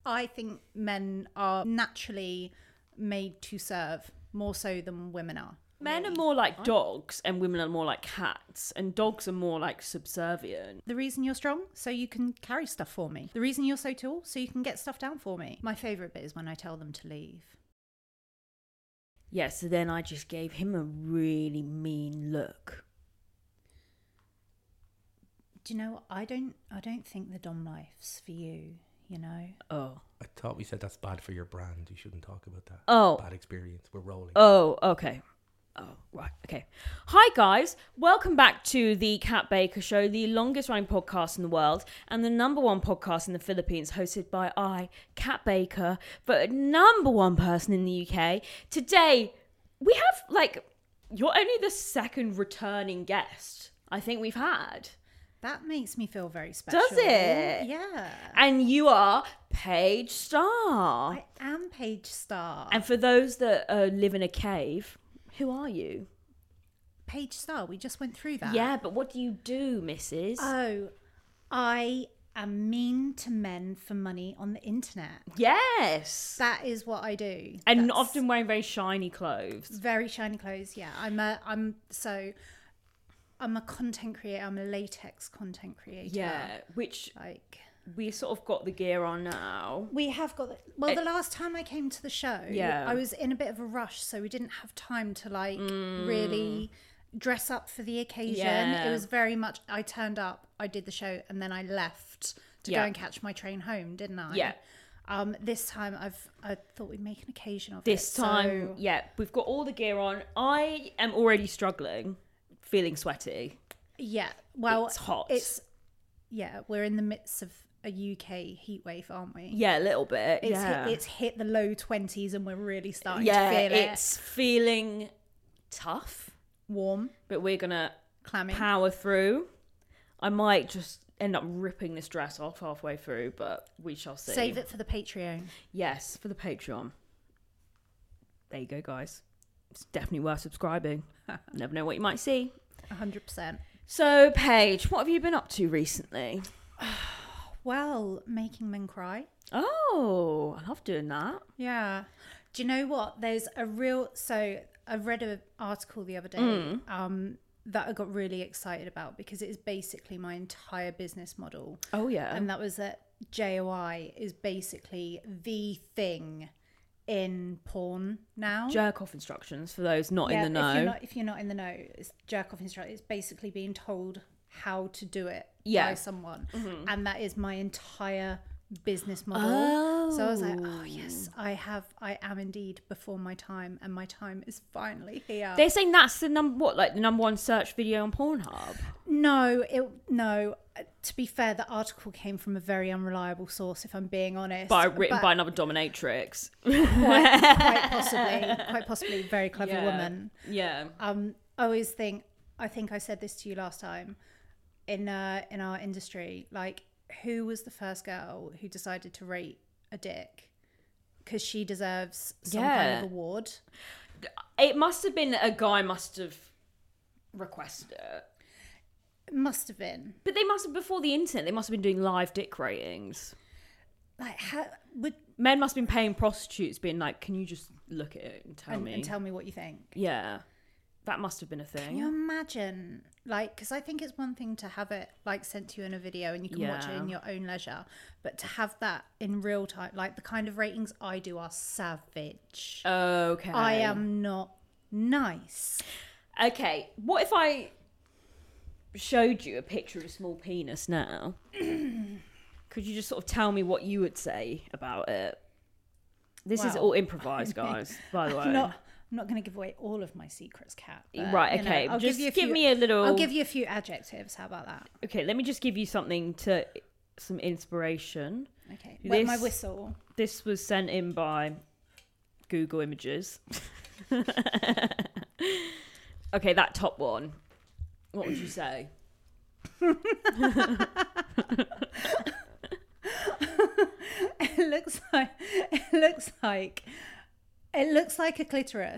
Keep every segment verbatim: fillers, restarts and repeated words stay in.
I think men are naturally made to serve more so than women are. Men are more like dogs and women are more like cats, and dogs are more like subservient. The reason you're strong, so you can carry stuff for me. The reason you're so tall, so you can get stuff down for me. My favourite bit is when I tell them to leave. Yeah, so then I just gave him a really mean look. Do you know what? I don't I don't think the dom life's for you, you know? Oh. I thought we said that's bad for your brand. You shouldn't talk about that. Oh. Bad experience. We're rolling. Oh, okay. Oh, right. Okay. Hi, guys. Welcome back to the Kat Baker Show, the longest running podcast in the world and the number one podcast in the Philippines, hosted by I, Kat Baker, but number one person in the U K. Today, we have, like, you're only the second returning guest I think we've had. That makes me feel very special. Does it? Yeah. And you are Paige Star. I am Paige Star. And for those that uh, live in a cave, who are you? Paige Star, we just went through that. Yeah, but what do you do, missus? Oh, I am mean to men for money on the internet. Yes. That is what I do. And That's often wearing very shiny clothes. very shiny clothes. Yeah, I'm a, I'm so, I'm a content creator. I'm a latex content creator. Yeah, which Like, we sort of got the gear on now. we have got the, well, It- the last time I came to the show, Yeah. I was in a bit of a rush, so we didn't have time to like really dress up for the occasion. Yeah. It was very much, I turned up, I did the show, and then I left to Yeah. go and catch my train home, didn't I? Yeah. Um, this time I've I thought we'd make an occasion of This it. time, so- yeah, we've got all the gear on. I am already struggling, feeling sweaty. yeah. Well, It's hot. It's yeah. We're in the midst of a U K heat wave, aren't we? Yeah, a little bit. It's yeah. hit, it's hit the low twenties, and we're really starting yeah, to feel it's feeling tough, it. Warm, but we're going to clammy. power through. I might just end up ripping this dress off halfway through, but we shall see. Save it for the Patreon. Yes, for the Patreon. There you go, guys. It's definitely worth subscribing. Never know what you might see. A hundred percent. So, Paige, what have you been up to recently? Well, making men cry. Oh, I love doing that. Yeah. Do you know what? There's a real. So I read an article the other day Mm. um, that I got really excited about because it is basically my entire business model. Oh, yeah. And that was that J O I is basically the thing in porn now. Jerk off instructions for those not Yeah, in the know. If you're not, if you're not in the know, it's jerk off instruction. It's basically being told how to do it Yeah. by someone. And that is my entire business model. Oh. So I was like, oh yes, I have, I am indeed before my time, and my time is finally here. They're saying that's the number, what, like the number one search video on Pornhub? No, it no. To be fair, the article came from a very unreliable source, if I'm being honest. By, written But by another dominatrix. quite, quite possibly, quite possibly, very clever Yeah. woman. Yeah. Um, I always think, I think I said this to you last time, in uh, in our industry, like, who was the first girl who decided to rate a dick? Because she deserves some kind Yeah. of award. It must have been a guy must have requested it. It must have been. But they must have, before the internet, they must have been doing live dick ratings. Like, how would Men must have been paying prostitutes, being like, can you just look at it and tell and, me? and tell me what you think? Yeah. That must have been a Can you thing. imagine? Like, because I think it's one thing to have it like sent to you in a video and you can watch it Yeah. in your own leisure, but to have that in real time, like the kind of ratings I do are savage. Okay. I am not nice. Okay. What if I showed you a picture of a small penis now? Could you just sort of tell me what you would say about it? This is Well, all improvised, guys, by the way. I'm not. I'm not going to give away all of my secrets, Kat. but, Right, you know, okay. I'll Just give you a give few, me a little... I'll give you a few adjectives. How about that? Okay, let me just give you something to... Some inspiration. Okay. Wet my This- whistle. This was sent in by Google Images. Okay, that top one. What would you say? It looks like. It looks like. It looks like a clitoris,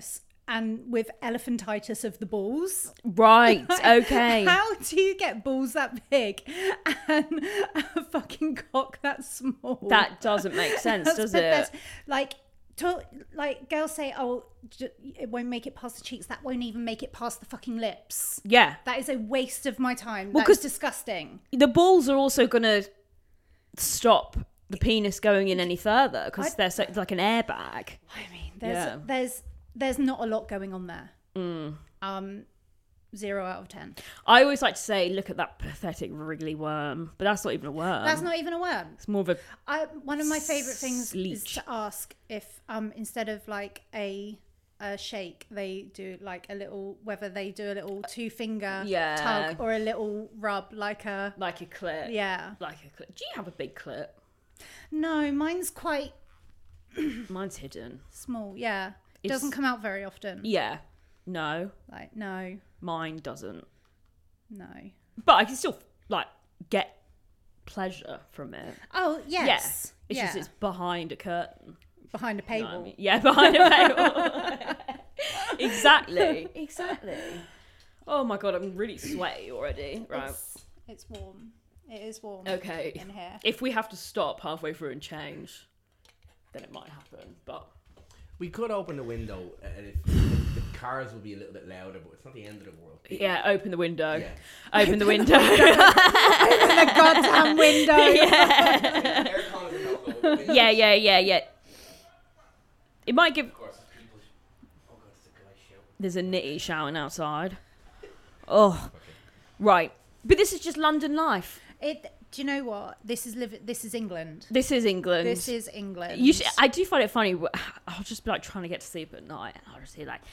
and with elephantitis of the balls. Right. Okay. How do you get balls that big and a fucking cock that small? That doesn't make sense, That's does the it? best. Like, to, like girls say, oh, j- it won't make it past the cheeks. That won't even make it past the fucking lips. Yeah. That is a waste of my time. Well, That is 'cause- disgusting. The balls are also going to stop the penis going in any further because I- they're so, like an airbag. I mean, there's Yeah. there's there's not a lot going on there. Mm. Um, zero out of ten. I always like to say, look at that pathetic wriggly worm, but that's not even a worm. That's not even a worm. It's more of a I, one of my favorite things is Leech. to ask if um instead of like a a shake, they do like a little, whether they do a little two finger Yeah. tug or a little rub, like a like a clit. yeah. Like a clit. Do you have a big clit? No, mine's quite Mine's hidden. small. Yeah, it It's- doesn't come out very often. Yeah. No, Like no, mine doesn't. no. But I can still like get pleasure from it. Oh yes, Yeah. It's yeah. just it's behind a curtain. behind a You know paywall. what I mean? Yeah, behind a paywall. Exactly. Exactly. Oh my god, I'm really sweaty already. Right. It's, it's warm. It is warm. Okay. In here. If we have to stop halfway through and change, then it might happen. But We could open the window, and if the, the cars will be a little bit louder, but it's not the end of the world. yeah, open the window. Yeah. Open the window. The goddamn window. yeah. Aircon is a no-go. Windows, yeah, yeah, yeah, yeah. It might give. Of course, people. Oh god, it's a guy shout. There's a nitty shouting outside. Oh, right. But this is just London life. It. Do you know what? This is live. This is England. This is England. This is England. You should, I do find it funny. I'll just be like trying to get to sleep at night, and I'll just hear like,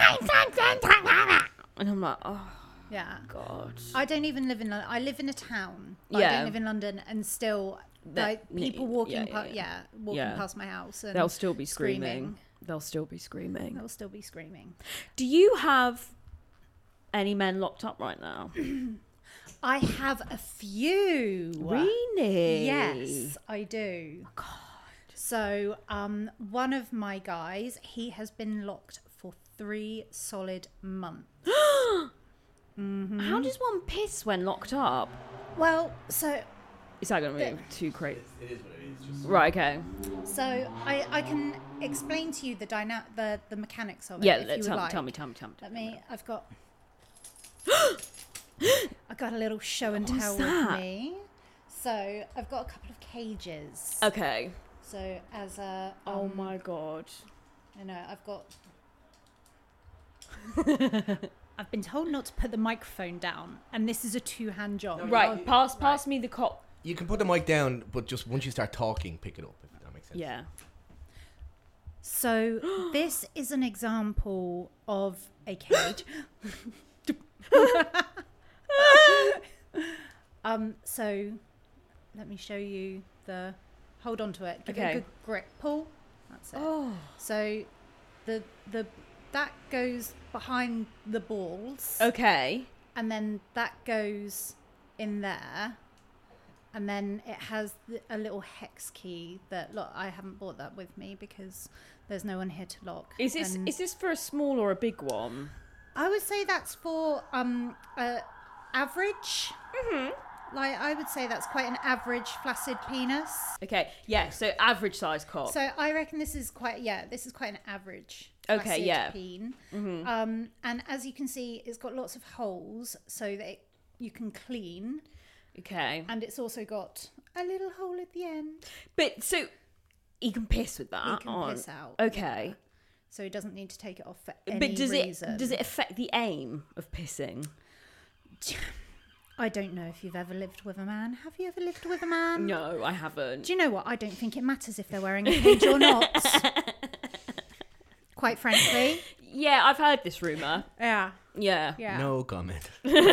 and I'm like, oh yeah. god. I don't even live in London. I live in a town. But I Yeah. don't live in London, and still, That- like people walking, yeah, pa- yeah, yeah, yeah. walking Yeah. past my house, and They'll still be screaming. screaming. They'll still be screaming. they'll still be screaming. Do you have any men locked up right now? I have a few. Really? Yes, I do. Oh, God. So, um, one of my guys, he has been locked for three solid months. How does one piss when locked up? Well, so Is that going to be too crazy? It is what it is. Just Right. Okay. so I, I can explain to you the dyna- the the mechanics of it. Yeah. if Let, you tell, would me, like. tell me. Tell me. Tell me. Let me. I've got. I got a little show and What's tell that? with me. So I've got a couple of cages. Okay. So as a Oh um, my god. I know I've got. I've been told not to put the microphone down, and this is a two-hand job. No, Right. I'll- Pass. Pass me the cop. You can put the mic down, but just once you start talking, pick it up. If that makes sense. Yeah. So this is an example of a cage. um. So let me show you the. Hold on to it. Give it Okay. a good grip. Pull. That's it. Oh. So the the that goes behind the balls, Okay. and then that goes in there. And then it has th- a little hex key that, look, I haven't brought that with me because there's no one here to lock. Is this And is this for a small or a big one? I would say that's for um uh, average. Mm-hmm. Like, I would say that's quite an average flaccid penis. Okay. Yeah. So average size cock. So I reckon this is quite, yeah, this is quite an average Okay, flaccid yeah. peen. Mhm. Um, and as you can see, it's got lots of holes so that it, you can clean. Okay. And it's also got a little hole at the end. But so he can piss with that You can on. piss out. Okay. yeah. So he doesn't need to take it off for any But does reason. it does it affect the aim of pissing? I don't know if you've ever lived with a man. Have you ever lived with a man? No, I haven't. Do you know what? I don't think it matters if they're wearing a cage or not. Quite frankly. Yeah, I've heard this rumor. Yeah. Yeah. Yeah. No comment.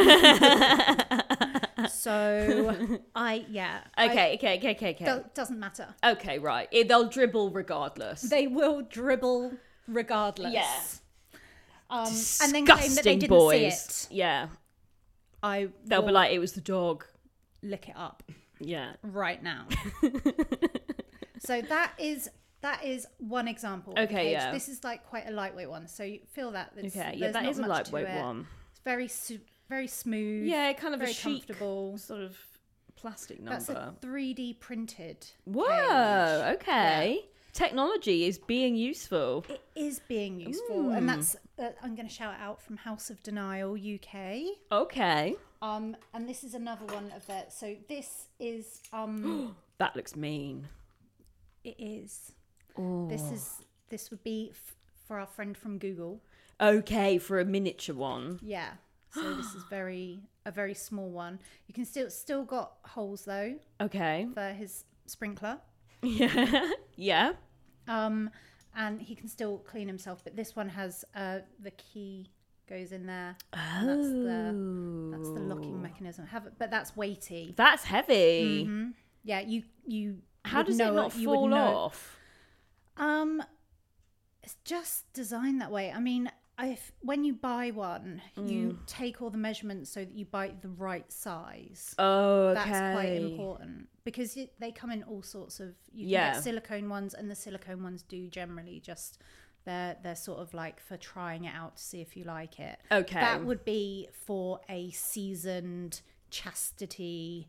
So I yeah. Okay, okay, okay, okay, okay. I, do- doesn't matter. Okay, right. It, they'll dribble regardless. They will dribble regardless. Yeah. Um, Disgusting and then claim that they didn't boys. see it. Yeah. I They'll will be like, it was the dog. lick it up Yeah. right now. So that is that is one example. Of Okay, a cage. yeah. This is like quite a lightweight one, so you feel that. It's, Okay, yeah, there's that not is a much to lightweight it. one. It's very su- very smooth. Yeah, kind of very a chic comfortable. sort of plastic number. That's a three D printed. Whoa, cage. okay. Technology is being useful. It is being useful, and that's uh, I'm going to shout out from House of Denial U K. Okay. Um, and this is another one of that. So this is um, That looks mean. it is. Oh. This is this would be f- for our friend from Google. Okay, for a miniature one. Yeah. So this is very a very small one. You can still still got holes though Okay. for his sprinkler. Yeah. Yeah. Um, and he can still clean himself. But this one has uh the key goes in there. And that's the that's the locking mechanism. Have it, but that's weighty. That's heavy. hmm Yeah, you you. How would does know it not you would fall know- off? Um, it's just designed that way. I mean, if when you buy one, you take all the measurements so that you buy the right size. Oh, okay. That's quite important because it, they come in all sorts of. You can Yeah. get silicone ones, and the silicone ones do generally just they're they're sort of like for trying it out to see if you like it. Okay. That would be for a seasoned chastity.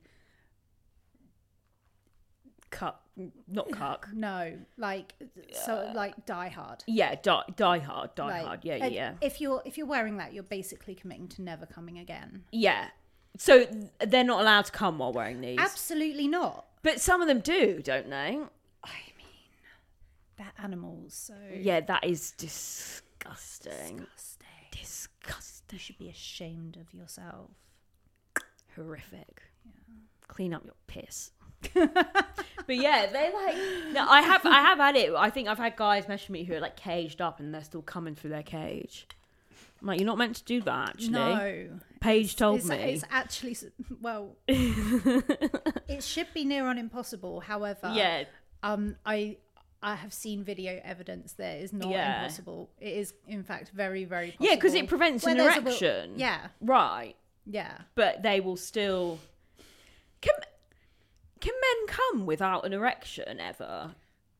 Cuck. Not cuck. No, like so like Die Hard. Yeah, die, die hard, die Like, hard. Yeah, yeah, uh, yeah. If you're if you're wearing that, you're basically committing to never coming again. Yeah. So th- they're not allowed to come while wearing these. Absolutely not. But some of them do, don't they? I mean, they're animals, so Yeah, that is disgusting. disgusting. Disgusting. You should be ashamed of yourself. Horrific. Clean up your piss. But yeah, they like. No, I have, I have had it. I think I've had guys message me who are like caged up and they're still coming through their cage. I'm like, you're not meant to do that. Actually, No, Paige told it's, me. it's actually s- well, it should be near on impossible. However, Yeah, um, I I have seen video evidence that it is not Yeah. impossible. It is in fact very very possible. yeah, because it prevents Where an there's a will- erection. Yeah, Right. yeah. But they will still. Can can men come without an erection ever?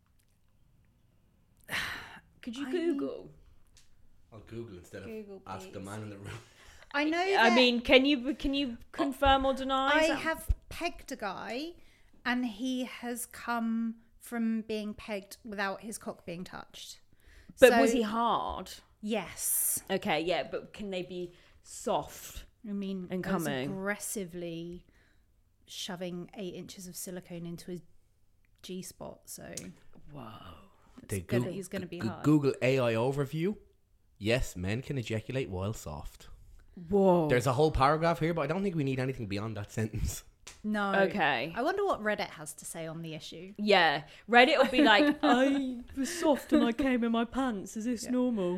Could you I- Google? I'll Google instead Google, of ask the please. man in the room. I know. I that mean, can you can you confirm or deny? I Is that- have pegged a guy, and he has come from being pegged without his cock being touched. But So- was he hard? Yes. Okay, yeah, but can they be soft? I mean, And I was coming. aggressively shoving eight inches of silicone into his G spot. So Whoa. They it's gonna, Goog- he's going to be Go- hard. Google A I overview. Yes, men can ejaculate while soft. Whoa. There's a whole paragraph here, but I don't think we need anything beyond that sentence. No. Okay. I wonder what Reddit has to say on the issue. Yeah, Reddit will be like, I was soft and I came in my pants. Is this normal?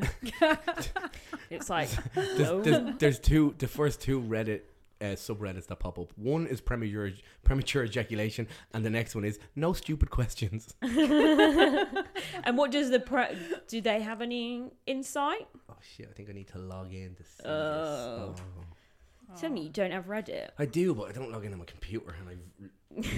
It's like, no. There's, there's, there's two, the first two Reddit uh, subreddits that pop up. One is premature premature ejaculation, and the next one is no stupid questions. And what does the pre- do they have any insight? Oh shit! I think I need to log in to see Oh. this. Oh. Tell me you don't have Reddit. I do, but I don't log in on my computer, and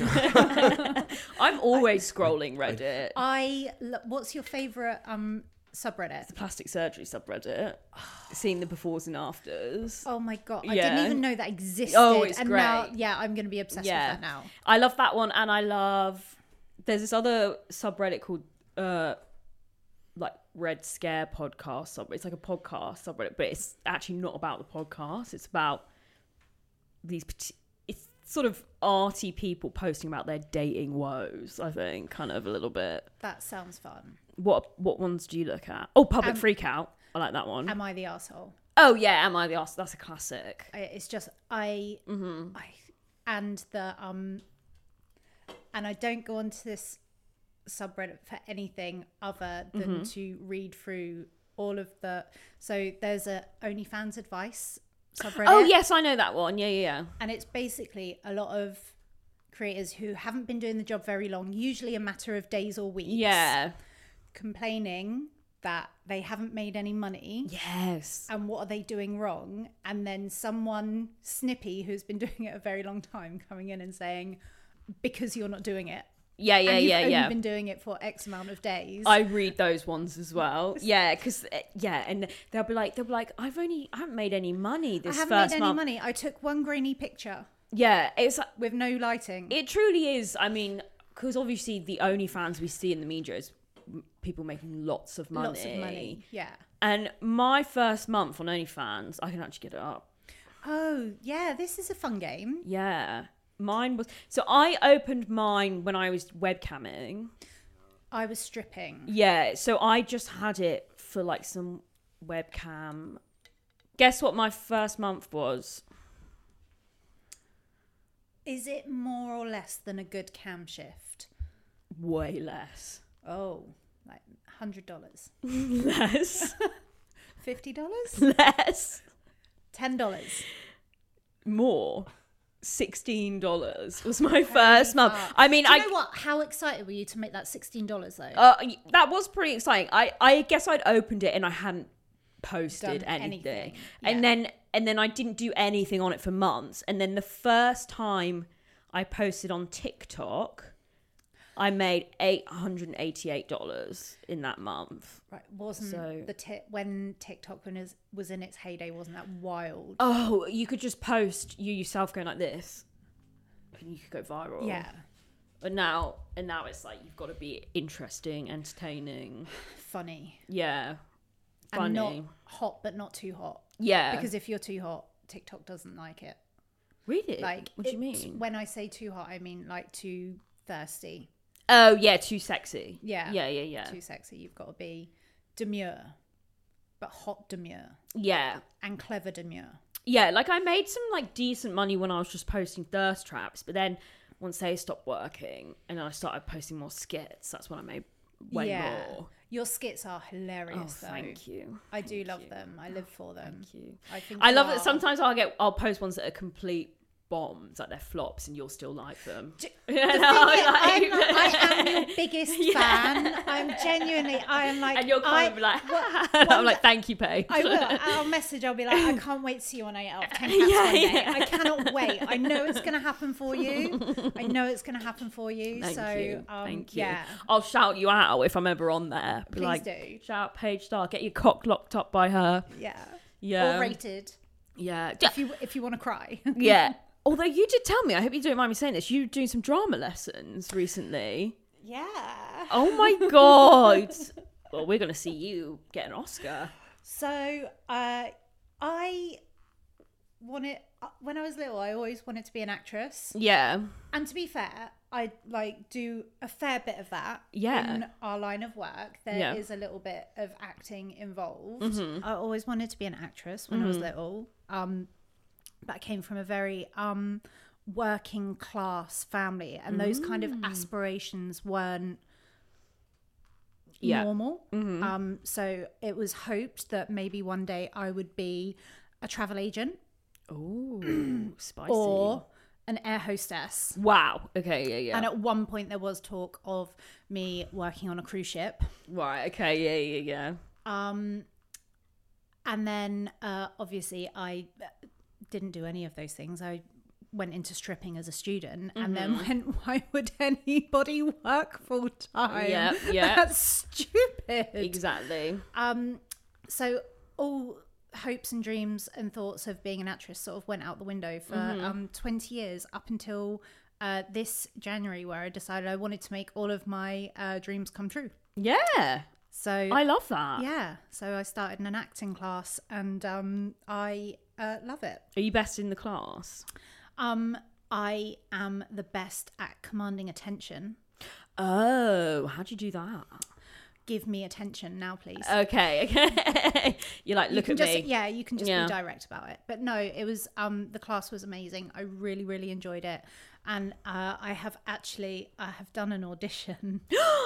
I. I'm always scrolling Reddit. I. lo- What's your favorite um subreddit? The plastic surgery subreddit. Seeing the befores and afters. Oh my god! I Yeah. didn't even know that existed. Oh, it's and now, great. yeah, I'm going to be obsessed Yeah. with that now. I love that one, and I love. There's this other subreddit called uh, like Red Scare podcast. Sub. It's like a podcast subreddit, but it's actually not about the podcast. It's about these. parti- It's sort of arty people posting about their dating woes. I think, kind of a little bit. That sounds fun. What what ones do you look at? Oh, Public Um, Freakout. I like that one. Am I the asshole? Oh yeah, Am I the Arse? That's a classic. I, it's just I, Mm-hmm. I, and the um, and I don't go onto this subreddit for anything other than Mm-hmm. to read through all of the. So there's a OnlyFans advice subreddit. Oh yes, I know that one. Yeah, yeah, yeah. And it's basically a lot of creators who haven't been doing the job very long, usually a matter of days or weeks. Yeah. Complaining that they haven't made any money. Yes. And what are they doing wrong? And then someone snippy who's been doing it a very long time coming in and saying, because you're not doing it, Yeah, yeah, and you've yeah, only yeah. been doing it for X amount of days. I read those ones as well. Yeah, because yeah, and they'll be like, they'll be like, I've only, I haven't made any money I this haven't first made any month. money. I took one grainy picture Yeah, it's with no lighting. it truly is. I mean, because obviously the OnlyFans we see in the media is m- people making lots of money. Lots of money. Yeah. And my first month on OnlyFans, I can actually get it up. Oh, yeah, this is a fun game. Yeah. Mine was so I opened mine when I was webcamming. I was stripping. Yeah, so I just had it for like some webcam. Guess what my first month was? Is it more or less than a good cam shift? Way less. Oh, like one hundred dollars. Less. fifty dollars? Less. ten dollars. More. sixteen dollars was my first month. fuck. I mean, Do you I know what? How excited were you to make that sixteen dollars though? uh, that was pretty exciting. I, I guess I'd opened it and I hadn't posted Done anything. anything. And Yeah. then and then I didn't do anything on it for months. And then the first time I posted on TikTok, I made eight hundred eighty-eight dollars in that month. Right, wasn't So- the ti- when TikTok was, was in its heyday, wasn't that wild? Oh, you could just post you yourself going like this and you could go viral. Yeah, But now and now it's like you've got to be interesting, entertaining. funny. Yeah. Funny. And not hot, but not too hot. yeah. Because if you're too hot, TikTok doesn't like it. really? Like, what do you it- mean? When I say too hot, I mean like too thirsty. Oh, yeah, too sexy. Yeah. Yeah, yeah, yeah. Too sexy. You've got to be demure, but hot demure Yeah. and clever demure. Yeah, like I made some like decent money when I was just posting thirst traps, but then once they stopped working and I started posting more skits, that's when I made way yeah. more. Your skits are Oh, hilarious, though. thank you. I do Thank love you. them. I live for them. Thank you. I think I you love are- that sometimes I'll get I'll post ones that are complete bombs, like they're flops, and you'll still like them. D- You The know, thing is, like- I'm, I am your biggest Yeah. fan. I'm genuinely. I am like. and you'll I, comment be like, what- and I'm one- like, thank you, Paige. I will. I'll message. I'll be like, I can't wait to see you on eight out of ten cats Yeah, one day. yeah. I cannot wait. I know it's going to happen for you. I know it's going to happen for you. Thank so, you. Um, Thank you. yeah. I'll shout you out if I'm ever on there. Be Please like, do. shout out Paige Star, get your cock locked up by her. Yeah. Yeah. Or rated. Yeah. If you if you want to cry. Yeah. Although you did tell me, I hope you don't mind me saying this, you were doing some drama lessons recently. Yeah. Oh my god. Well, we're going to see you get an Oscar. So, uh, I wanted uh, when I was little. I always wanted to be an actress. Yeah. And to be fair, I like do a fair bit of that Yeah. in our line of work. There is Yeah. a little bit of acting involved. Mhm. I always wanted to be an actress when I was little. Um, but I came from a very um, working class family, and those kind of aspirations weren't Yeah. normal. Um, so it was hoped that maybe one day I would be a travel agent Ooh, spicy. or an air hostess. Wow. Okay, yeah, yeah. And at one point, there was talk of me working on a cruise ship. Right, okay, yeah, yeah, yeah. Um, and then, uh, obviously, I didn't do any of those things. I went into stripping as a student and then went, why would anybody work full time? Yeah, yeah. That's stupid. Exactly. Um, so all hopes and dreams and thoughts of being an actress sort of went out the window for um twenty years up until uh this January, where I decided I wanted to make all of my uh dreams come true. Yeah. So I love that. yeah, so I started in an acting class and um I uh, love it. Are you best in the class? Um, I am the best at commanding attention. Oh, how'd you do that? Give me attention now, please. Okay, okay. You're like, You look can at just, me. Yeah, you can just Yeah. be direct about it. But no, it was um the class was amazing. I really, really enjoyed it, and uh, I have actually I have done an audition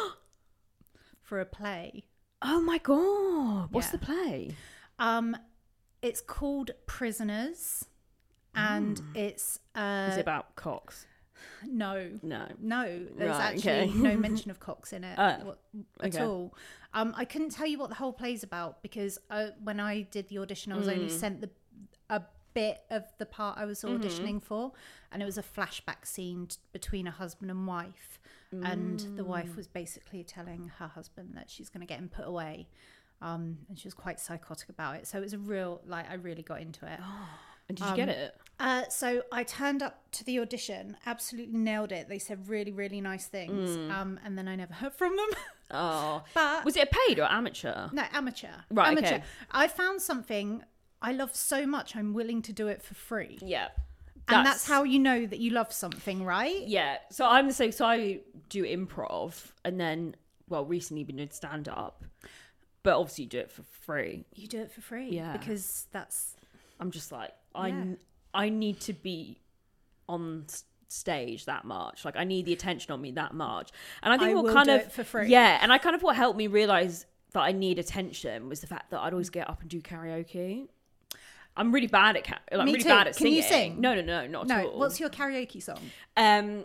for a play. Oh my god. What's Yeah. the play? Um, it's called Prisoners, and it's uh Is it about cocks? no. No. No, there's Right, actually okay. no mention of cocks in it Oh, what- at okay. all. Um, I couldn't tell you what the whole play's about because uh, when I did the audition, I was Mm. only sent the a bit of the part I was Mm-hmm. auditioning for, and it was a flashback scene t- between a husband and wife. and the Mm. wife was basically telling her husband that she's going to get him put away, um, and she was quite psychotic about it. So it was a real, like, I really got into it. And did you get Um, it? Uh, so I turned up to the audition, absolutely nailed it. They said really, really nice things, Mm. um, and then I never heard from them. Oh, But was it a paid or amateur? no, amateur. Right, amateur. okay. I found something I love so much, I'm willing to do it for free. Yeah, And that's how you know that you love something, right? Yeah, so I'm the same. So I do improv, and then well, recently been doing stand up, but obviously you do it for free. You do it for free. Yeah. Because that's I'm just like I Yeah. I need to be on s- stage that much. Like I need the attention on me that much. And I think I what will kind do of it for free. yeah, and I kind of what helped me realize that I need attention was the fact that I'd always get up and do karaoke. I'm really bad at ca- like, I'm Me really too. bad at Can singing. you sing? No, no, no, not no. at all. What's your karaoke song? um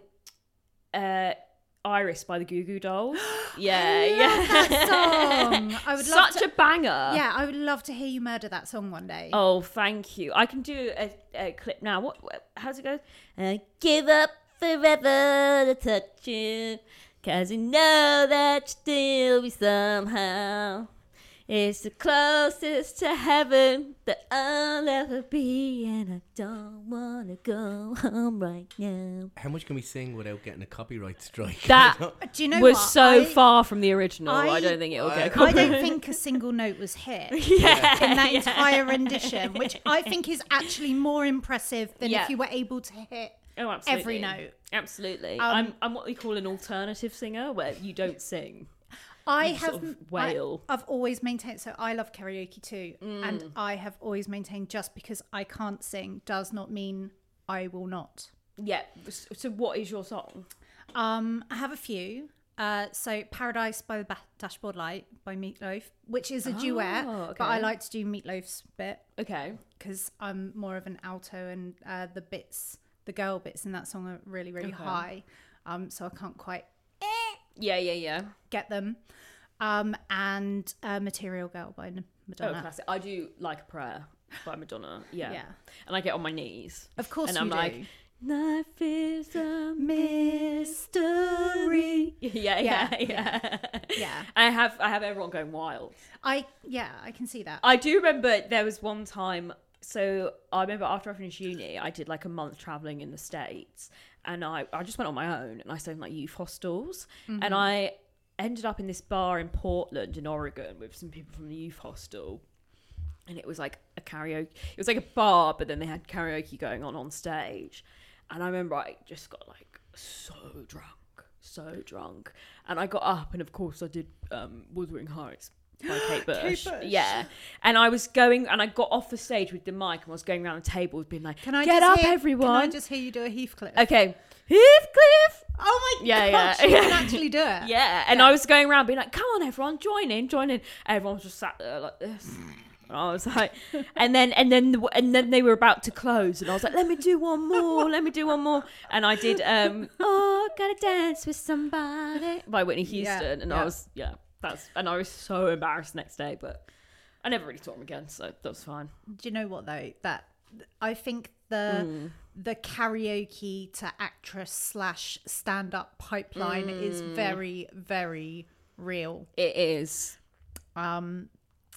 uh Iris by the Goo Goo Dolls. Yeah, I love yeah. that song. I would love Such to. a banger. Yeah, I would love to hear you murder that song one day. Oh, thank you. I can do a, a clip now. What, what? How's it go? I give up forever to touch you, 'cause you know that you still be somehow. It's the closest to heaven that I'll ever be, and I don't wanna go home right now. How much can we sing without getting a copyright strike? That Do you know was what? so I, far from the original. I, I- don't think it'll I- get I copyright. don't think a single note was hit yeah, in that yeah. entire rendition, which I think is actually more impressive than Yeah. if you were able to hit Oh, absolutely. every note. Absolutely. Um, I'm I'm what we call an alternative singer, where you don't sing. I You have sort of I, wail. I've always maintained. So I love karaoke too, Mm. and I have always maintained just because I can't sing does not mean I will not. Yeah. So, so what is your song? Um, I have a few. Uh, so Paradise by the ba- Dashboard Light by Meatloaf, which is a duet, Oh, but I okay. like to do Meatloaf's bit Okay. because I'm more of an alto, and uh, the bits, the girl bits in that song are really, really Okay. high. Um, so I can't quite Yeah, yeah, yeah. get them. Um, and uh, Material Girl by N- Oh, Madonna. classic. I do Like a Prayer by Madonna. Yeah. Yeah. And I get on my knees. Of course And you I'm do. like, life is a mystery. Yeah, yeah, Yeah, yeah. Yeah. I have I have everyone going wild. I yeah, I can see that. I do remember there was one time. So I remember after I finished uni, I did like a month traveling in the States, and I, I just went on my own and I stayed in like youth hostels, Mm-hmm. and I ended up in this bar in Portland in Oregon with some people from the youth hostel, and it was like a karaoke. It was like a bar, but then they had karaoke going on on stage, and I remember I just got like so drunk, so drunk, and I got up, and of course I did um, Wuthering Heights by Kate Bush. Kate Bush. Yeah, and I was going, and I got off the stage with the mic, and was going around the tables, being like, Can I "Get just up, hear, everyone!" Can I just hear you do a Heathcliff? Okay, Heathcliff. Oh my Yeah, gosh, yeah. you can actually do it. Yeah, and Yeah. I was going around being like, "Come on, everyone, join in, join in." Everyone was just sat there like this. And I was like, and then and then the, and then they were about to close, and I was like, "Let me do one more, let me do one more." And I did, um, "Oh, gotta dance with somebody" by Whitney Houston, Yeah, and yeah. I was, yeah, that's, and I was so embarrassed the next day, but I never really saw him again, so that was fine. Do you know what though? That I think the Mm. the karaoke to actress slash stand up pipeline is Mm. very very real. It is. Um,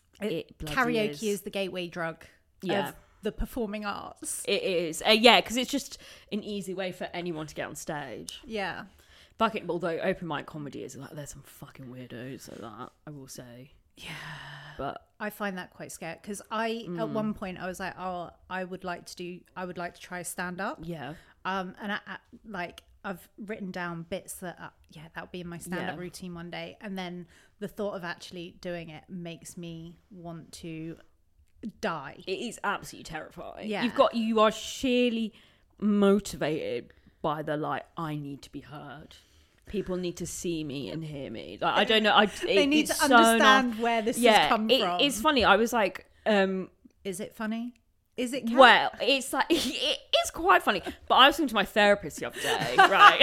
It bloody karaoke is. is. the gateway drug Yeah. of the performing arts. It is, uh, yeah, because it's just an easy way for anyone to get on stage. Yeah. Fucking, although open mic comedy is like, there's some fucking weirdos like that, I will say. Yeah. But I find that quite scary because I Mm. at one point I was like, oh, I would like to do, I would like to try stand up. yeah, Um, and I, I like I've written down bits that uh, yeah that would be in my stand up Yeah. routine one day, and then the thought of actually doing it makes me want to die. it is absolutely terrifying. Yeah. You've got, you are sheerly motivated by the like, I need to be heard. People need to see me and hear me. Like, I don't know. I, They it- need it's to so understand not- where this yeah, has come it- from. It's funny. I was like, um, Is it funny? Is it? Cat? well, it's like, it is quite funny. But I was talking to my therapist the other day, right?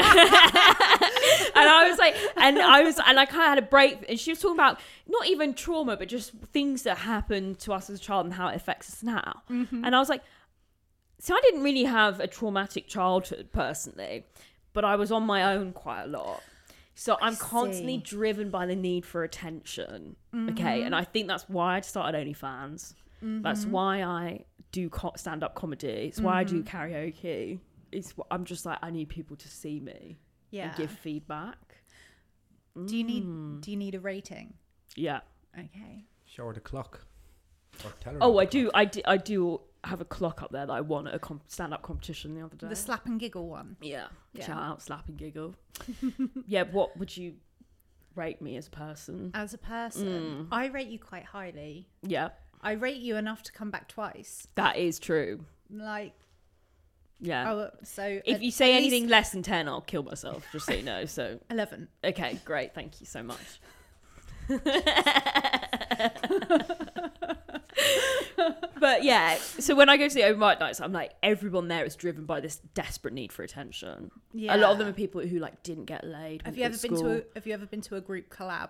And I was like, and I was, and I kind of had a break, and she was talking about not even trauma, but just things that happened to us as a child and how it affects us now. Mm-hmm. And I was like, so I didn't really have a traumatic childhood personally, but I was on my own quite a lot. So I'm constantly driven by the need for attention. Mm-hmm. Okay. And I think that's why I started OnlyFans. Mm-hmm. That's why I do co- stand-up comedy. It's why mm-hmm. I do karaoke. It's I'm just like, I need people to see me yeah. and give feedback. Do you need do you need a rating? Yeah. Okay. Show her the clock. Or tell her Oh, the I do, clock. I do. I do have a clock up there that I won at a comp- stand-up competition the other day. The slap and giggle one. Yeah. yeah. Shout out, slap and giggle. Yeah. What would you rate me as a person? As a person, mm. I rate you quite highly. Yeah. I rate you enough to come back twice. That is true. Like. Yeah. Oh, so if you say anything least... less than ten, I'll kill myself. Just so you know. So eleven. Okay, great. Thank you so much. But yeah, so when I go to the open mic nights, I'm like, everyone there is driven by this desperate need for attention. Yeah. A lot of them are people who like didn't get laid. Have you ever been to a, Have you ever been to a group collab?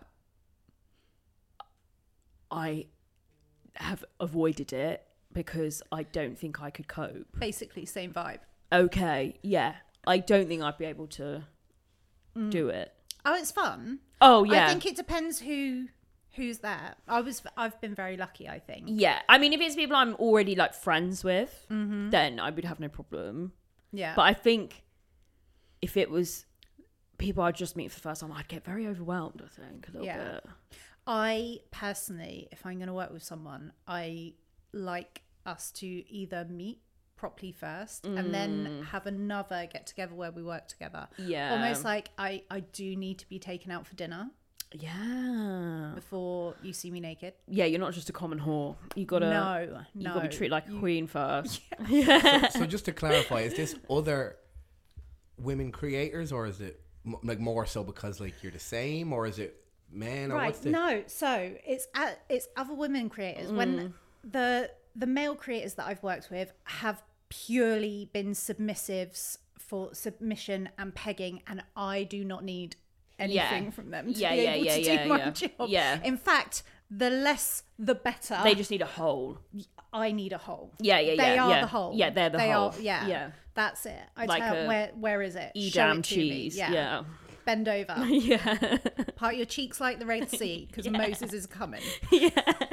I have avoided it because I don't think I could cope. Basically, same vibe. Okay, yeah. I don't think I'd be able to mm. do it. Oh, it's fun. Oh, yeah. I think it depends who who's there. I was, I've been very lucky, I think. Yeah. I mean, if it's people I'm already like friends with, mm-hmm. then I would have no problem. Yeah. But I think if it was people I just meet for the first time, I'd get very overwhelmed, I think, a little yeah. bit. I personally, if I'm going to work with someone, I like us to either meet properly first mm. and then have another get together where we work together. Yeah. Almost like I, I do need to be taken out for dinner. Yeah. Before you see me naked. Yeah, you're not just a common whore. You gotta No, no. You gotta be treated like a you, queen first. Yeah. yeah. So, so just to clarify, is this other women creators, or is it m- like more so because like you're the same, or is it men, or right. what's the... No, so it's uh, it's other women creators. Mm. When the the male creators that I've worked with have purely been submissives for submission and pegging, and I do not need anything yeah. from them to yeah, be yeah, able yeah, to yeah, do my yeah. job. Yeah. In fact, the less the better. They just need a hole. I need a hole. Yeah, yeah, yeah. They are yeah. the hole. Yeah, they're the they hole. Are, yeah, yeah. That's it. I like tell where where is it? Edam cheese. Yeah. yeah. Bend over. yeah. Part your cheeks like the Red Sea because yeah. Moses is coming. Yeah.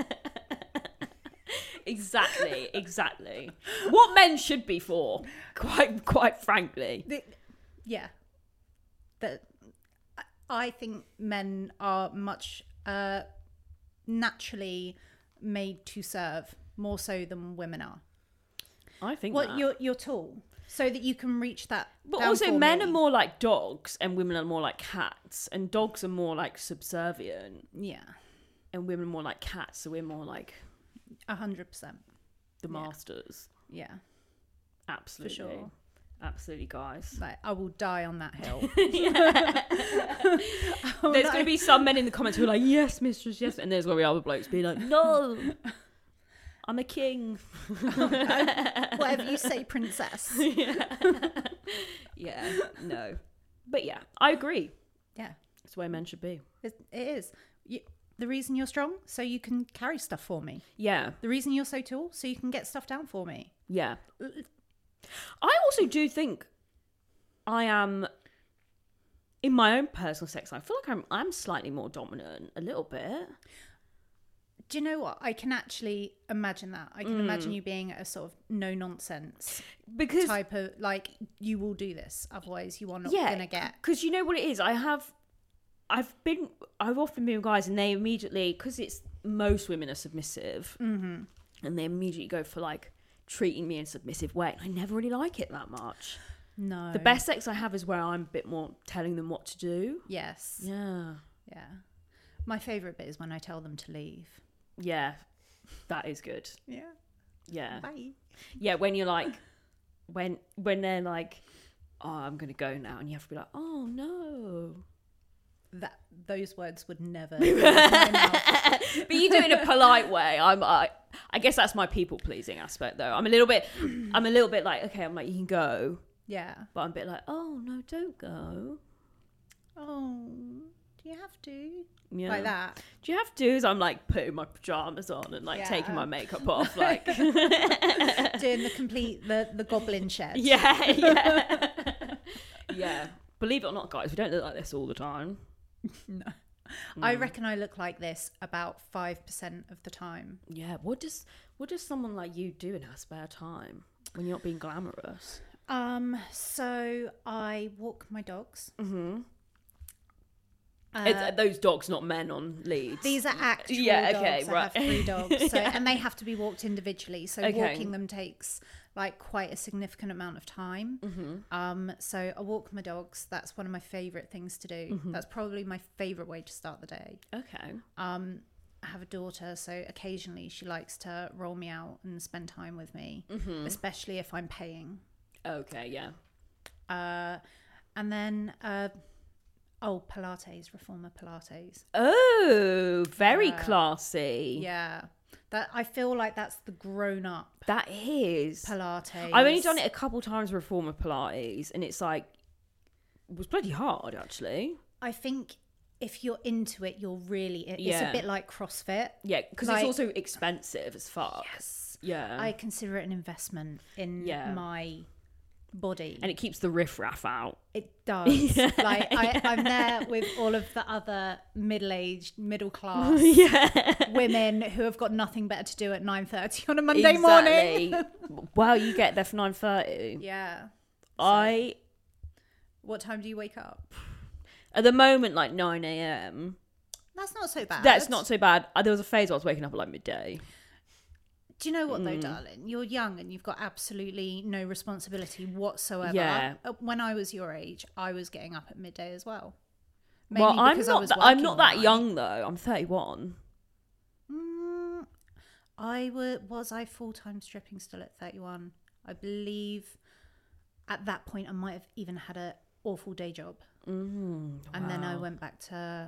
Exactly, exactly. What men should be for, quite quite frankly. The, yeah. The, I think men are much uh, naturally made to serve more so than women are. I think What that. your your tool so that you can reach that. But down also, for men me. are more like dogs, and women are more like cats, and dogs are more like subservient, Yeah, and women are more like cats. So we're more like a hundred percent the Yeah. masters. Yeah, Absolutely, for sure. Absolutely, guys. Like I will die on that hill. There's going to be some men in the comments who are like, "Yes, mistress, yes," and there's going to be other blokes being like, "No, I'm a king." Whatever you say, princess. Yeah. Yeah. No. But yeah, I agree. Yeah, It's the way men should be. it, it is. You, the reason you're strong, so you can carry stuff for me. Yeah. The reason you're so tall, so you can get stuff down for me. Yeah. I also do think I am, in my own personal sex, I feel like I'm I'm slightly more dominant, a little bit. Do you know what? I can actually imagine that. I can mm. imagine you being a sort of no nonsense because type of like you will do this, otherwise you are not yeah, gonna get. Because you know what it is. I have, I've been, I've often been with guys, and they immediately, because it's most women are submissive, mm-hmm. and they immediately go for like treating me in a submissive way. I never really like it that much. No. The best sex I have is where I'm a bit more telling them what to do. Yes. Yeah. Yeah. My favourite bit is when I tell them to leave. Yeah. That is good. Yeah. Yeah. Bye. Yeah, when you're like, when when they're like, oh, I'm going to go now. And you have to be like, oh, no. That those words would never leave my mouth. But you do it in a polite way. I'm I, I guess that's my people pleasing aspect though. I'm a little bit I'm a little bit like, okay, I'm like, you can go. Yeah. But I'm a bit like, oh no, don't go. Oh, do you have to? Yeah. Like that. Do you have to? So I'm like putting my pajamas on and like Yeah. taking my makeup off, like Doing the complete the, the goblin shed. Yeah, yeah. Yeah. Believe it or not, guys, we don't look like this all the time. No. I reckon I look like this about five percent of the time. Yeah. What does what does someone like you do in her spare time when you're not being glamorous? Um, so I walk my dogs. Mm-hmm. Uh, It's, those dogs, not men on leads. These are actual Yeah, dogs. okay, I right. have three dogs, so, Yeah. and they have to be walked individually. So Okay. walking them takes like quite a significant amount of time. Mm-hmm. Um, so I walk my dogs. That's one of my favorite things to do. Mm-hmm. That's probably my favorite way to start the day. Okay. Um, I have a daughter, so occasionally she likes to roll me out and spend time with me, Mm-hmm. especially if I'm paying. Okay. Yeah. Uh, and then, uh, oh, Pilates, Reformer Pilates. Oh, very Yeah. classy. Yeah, that I feel like that's the grown-up That is. Pilates. I've only done it a couple times with Reformer Pilates, and it's like it was bloody hard actually. I think if you're into it, you're really. It's Yeah. a bit like CrossFit. Yeah, because Like- it's also expensive as fuck. Yes, Yeah, I consider it an investment in Yeah. my body. and it keeps the riffraff out. It does. Yeah. Like I, I'm there with all of the other middle-aged, middle-class Yeah, women who have got nothing better to do at nine thirty on a Monday morning. Exactly. Wow, you get there for nine thirty. Yeah. I What time do you wake up? at the moment like nine a.m. That's not so bad. That's not so bad. Uh, There was a phase where I was waking up at like midday. Do you know what Mm. though, darling? You're young and you've got absolutely no responsibility whatsoever. Yeah. Uh, When I was your age, I was getting up at midday as well. Well, I'm because I not. was Th- I'm working not all that night. young though. I'm thirty-one. Mm, I were, was I full time stripping still at thirty-one? I believe at that point I might have even had a awful day job, Mm, and then I wow. went back to.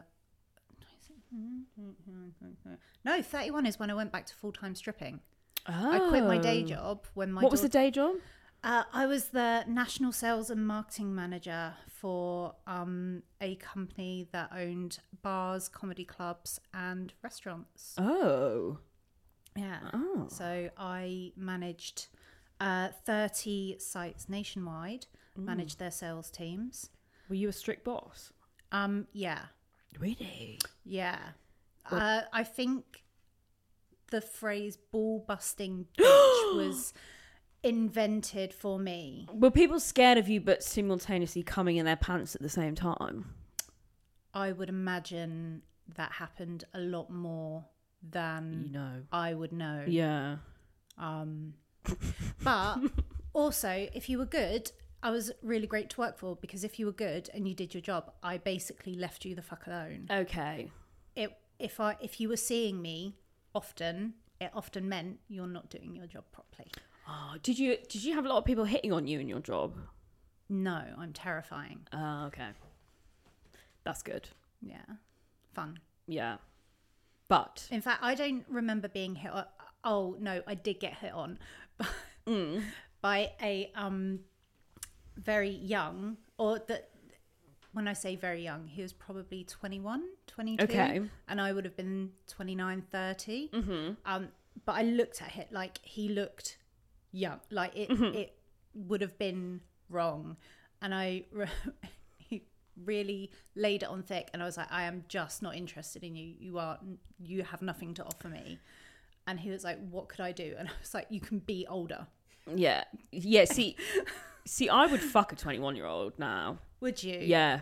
No, thirty-one is when I went back to full time stripping. I quit my day Oh. job when my What was the daughter- day job? Uh, I was the national sales and marketing manager for um, a company that owned bars, comedy clubs, and restaurants. Oh. Yeah. Oh. So I managed uh, thirty sites nationwide, managed their sales teams. Were you a strict boss? Um, yeah. Really? Yeah. Uh, I think the phrase ball busting bitch was invented for me. Were people scared of you but simultaneously coming in their pants at the same time? I would imagine that happened a lot more than You know. I would know. Yeah. Um, but also, if you were good, I was really great to work for because if you were good and you did your job, I basically left you the fuck alone. Okay. It, if I if you were seeing me often, it often meant you're not doing your job properly. Oh, did you did you have a lot of people hitting on you in your job? No, I'm terrifying. Oh, okay. That's good. Yeah, fun. Yeah. But In fact, I don't remember being hit on. Oh no, I did get hit on mm, by a um very young, or that when I say very young, he was probably twenty-one, twenty-two, Okay. and I would have been twenty-nine, thirty. mm-hmm. Um, but I looked at him like he looked young, like it Mhm. it would have been wrong, and I re- he really laid it on thick, and I was like, I am just not interested in you. You are you have nothing to offer me. And he was like, what could I do? And I was like, you can be older. Yeah. Yeah, see see I would fuck a twenty-one year old now. Would you? Yeah.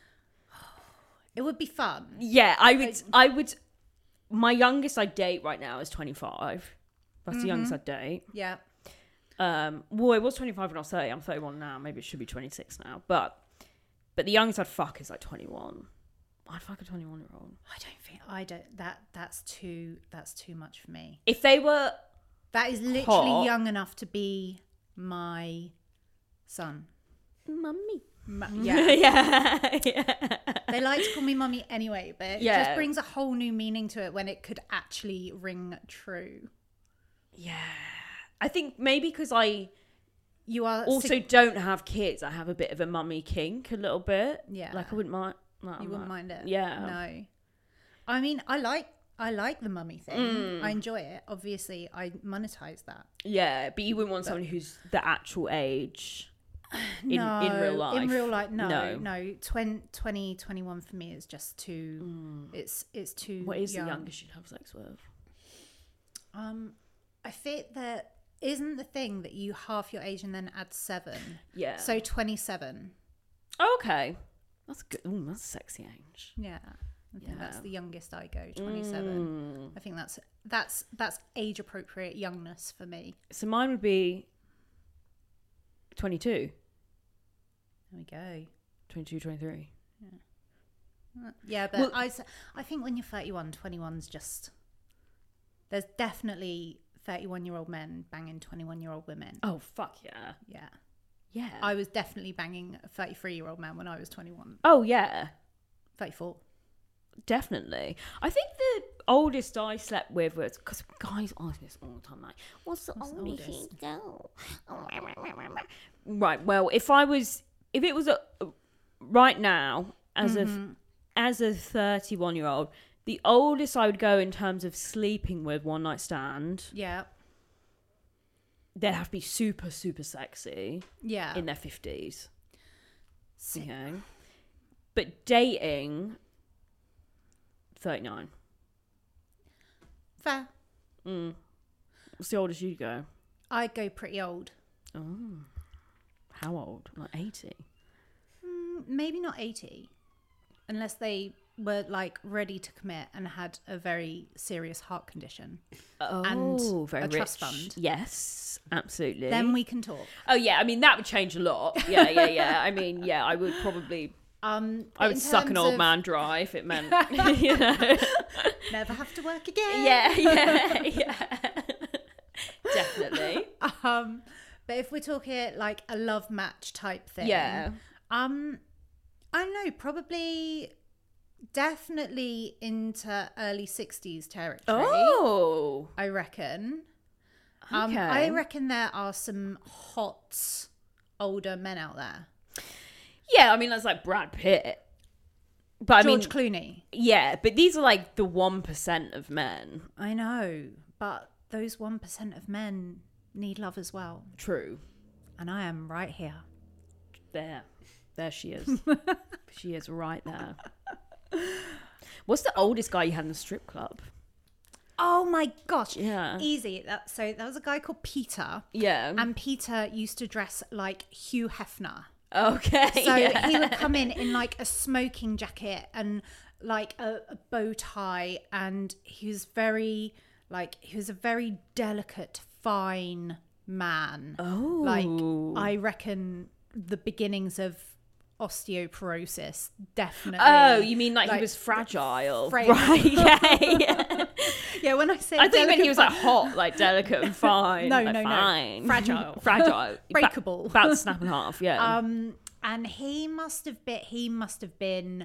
It would be fun. Yeah, I would I would my youngest I date right now is twenty-five. That's the youngest I date. Yeah. Um, well, it was twenty-five when I was thirty. I'm thirty-one now. Maybe it should be twenty-six now. But but the youngest I'd fuck is like twenty-one. I'd fuck a twenty-one year old. I don't think I don't that that's too that's too much for me. If they were That is literally Hot. young enough to be my son. mummy. Ma- yeah. yeah. yeah. They like to call me mummy anyway, but it Yeah. just brings a whole new meaning to it when it could actually ring true. Yeah. I think maybe because I You are also sig- don't have kids, I have a bit of a mummy kink a little bit. Yeah. Like I wouldn't mind. no, you I'm wouldn't not- mind it. Yeah. No. I mean, I like I like the mummy thing. Mm. I enjoy it. Obviously, I monetize that. Yeah, but you wouldn't want someone who's the actual age. in, no, in real life. In real life, no, No. no. twenty, twenty, twenty-one for me is just too. Mm. It's it's too. What is young. the youngest you'd have sex with? Um, I think that isn't the thing that you half your age and then add seven. Yeah. So twenty-seven. Oh, okay. That's good. Ooh, that's a sexy age. Yeah. I think Yeah. that's the youngest I go, twenty-seven. Mm. I think that's that's that's age appropriate youngness for me. So mine would be twenty-two. There we go. twenty-two, twenty-three. Yeah, but Well- I, s- I think when you're thirty-one, twenty-one's just... There's definitely thirty-one-year-old men banging twenty-one-year-old women. Oh, fuck yeah. Yeah. Yeah. I was definitely banging a thirty-three-year-old man when I was twenty-one. oh, yeah. thirty-four. Definitely. I think the oldest I slept with was... Because guys ask me this all the time, like, what's the What's the oldest oldest? you go? Right, well, if I was... If it was a... Right now, as a... As a thirty-one-year-old, the oldest I would go in terms of sleeping with one night stand, Yeah. they'd have to be super, super sexy Yeah. in their fifties. Si- Okay. But dating, thirty-nine. Fair. Mm. What's the oldest you go? I'd go pretty old. Oh. How old? Like eighty? Mm, maybe not eighty. Unless they were like ready to commit and had a very serious heart condition. Oh, And very a rich. trust fund. Yes, absolutely. Then we can talk. Oh, yeah. I mean, that would change a lot. Yeah, yeah, yeah. I mean, yeah, I would probably... Um, I would in suck an terms old of man dry if it meant, you know. Never have to work again. Yeah, yeah, yeah. Definitely. Um, but if we're talking like a love match type thing, Yeah. Um, I don't know, probably, definitely into early sixties territory. Oh. I reckon. Um, Okay. I reckon there are some hot older men out there. Yeah, I mean, that's like Brad Pitt. But I George mean, Clooney. yeah, but these are like the one percent of men. I know, but those one percent of men need love as well. True. And I am right here. There. There she is. She is right there. What's the oldest guy you had in the strip club? Oh my gosh. Yeah. Easy. That, so there was a guy called Peter. Yeah. And Peter used to dress like Hugh Hefner. Okay. So yeah. he would come in in like a smoking jacket and like a, a bow tie. And he was very, like, he was a very delicate, fine man. Oh. Like, I reckon the beginnings of osteoporosis, definitely. Oh, you mean like, like, he was fragile? fra- Right. Yeah. Yeah. Yeah, when I say I think when delicate, he was like hot, like delicate and fine. No, like, no, no. fine. Fragile. Fragile. Breakable. Ba- about to snap in half. Yeah. Um, and he must have been. He must have been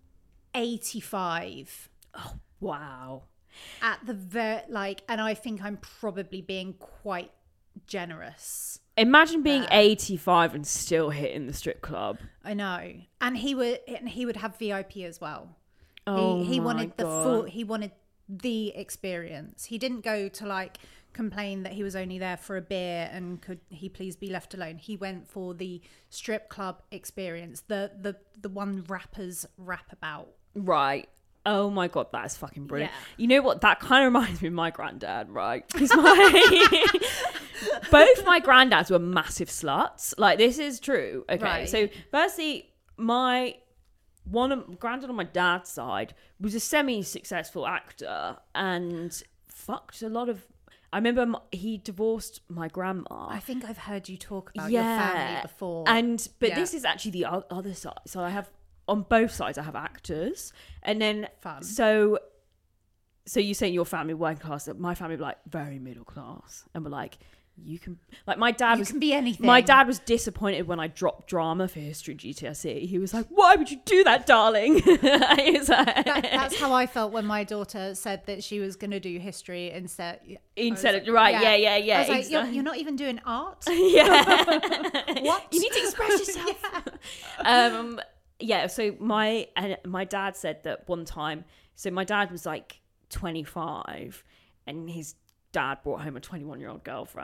eighty-five Wow. at the very like. And I think I'm probably being quite generous. Imagine being There. eighty-five and still hitting the strip club. I know, and he would. And he would have V I P as well. Oh he he my wanted the God. full. He wanted the experience. He didn't go to like complain that he was only there for a beer and could he please be left alone. He went for the strip club experience, the the the one rappers rap about. Right. Oh my God, that is fucking brilliant. Yeah. You know what? That kind of reminds me of my granddad, right? Because my both my granddads were massive sluts. Like, this is true. Okay. Right. So, firstly, my one of granddad on my dad's side was a semi-successful actor and fucked a lot of. I remember m- he divorced my grandma. I think I've heard you talk about your family before. And but Yeah. this is actually the o- other side. So I have on both sides I have actors, and then Fun. so so you saying your family working class, my family were like very middle class, and we're like, you can like my dad you was can be anything. my dad was disappointed when I dropped drama for history G C S E. He was like, why would you do that, darling? He was like, That, that's how I felt when my daughter said that she was going to do history instead. I was instead like, of right, yeah, yeah, yeah. I was like, you're, exactly. you're not even doing art. Yeah. What? You need to express yourself. Um yeah, so my and my dad said that one time, so my dad was like twenty-five and his dad brought home a twenty-one year old girlfriend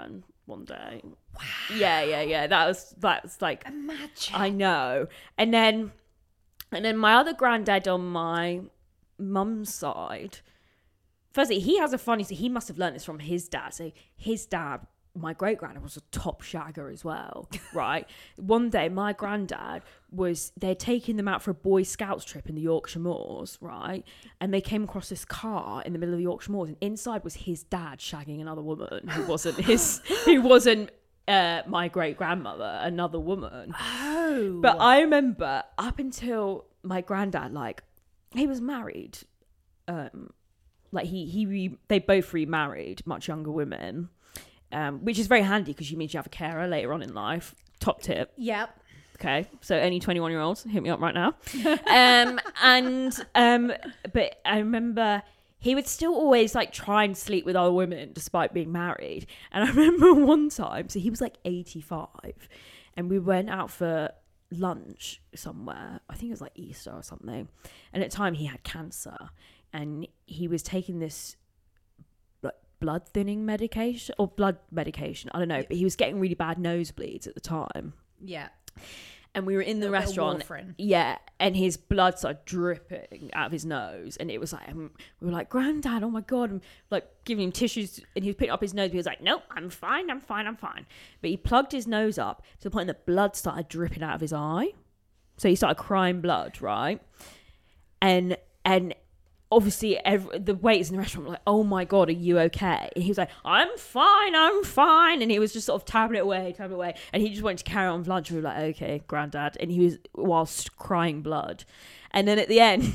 one day. Wow. Yeah, yeah, yeah. That was that's like Imagine. I know. And then and then my other granddad on my mum's side. Firstly, he has a funny. He must have learned this from his dad. So his dad, my great granddad, was a top shagger as well, right? One day, my granddad was they're taking them out for a Boy Scouts trip in the Yorkshire Moors, right? And they came across this car in the middle of the Yorkshire Moors, and inside was his dad shagging another woman who wasn't his, who wasn't uh, my great grandmother, another woman. Oh, But I remember up until my granddad, like he was married. Um, Like he he re, they both remarried, much younger women, um, which is very handy because you mean you have a carer later on in life. Top tip. Yep. Okay, so any twenty-one year olds, hit me up right now. um, and um, but I remember he would still always like try and sleep with other women despite being married. And I remember one time, so he was like eighty-five, and we went out for lunch somewhere. I think it was like Easter or something. And at the time he had cancer. And he was taking this like blood thinning medication or blood medication. I don't know, but he was getting really bad nosebleeds at the time. Yeah. And we were in the Little bit of restaurant. warfarin. Yeah. And his blood started dripping out of his nose. And it was like, um, we were like, Granddad, oh my God. And like giving him tissues. And he was putting up his nose. But he was like, nope, I'm fine, I'm fine, I'm fine. But he plugged his nose up to the point that blood started dripping out of his eye. So he started crying blood, right? And, and, obviously every, the waiters in the restaurant were like, oh my God, are you okay? And he was like, I'm fine, I'm fine. And he was just sort of tapping it away, tapping it away. And he just wanted to carry on with lunch. And we were like, okay, Granddad. And he was, whilst crying blood. And then at the end,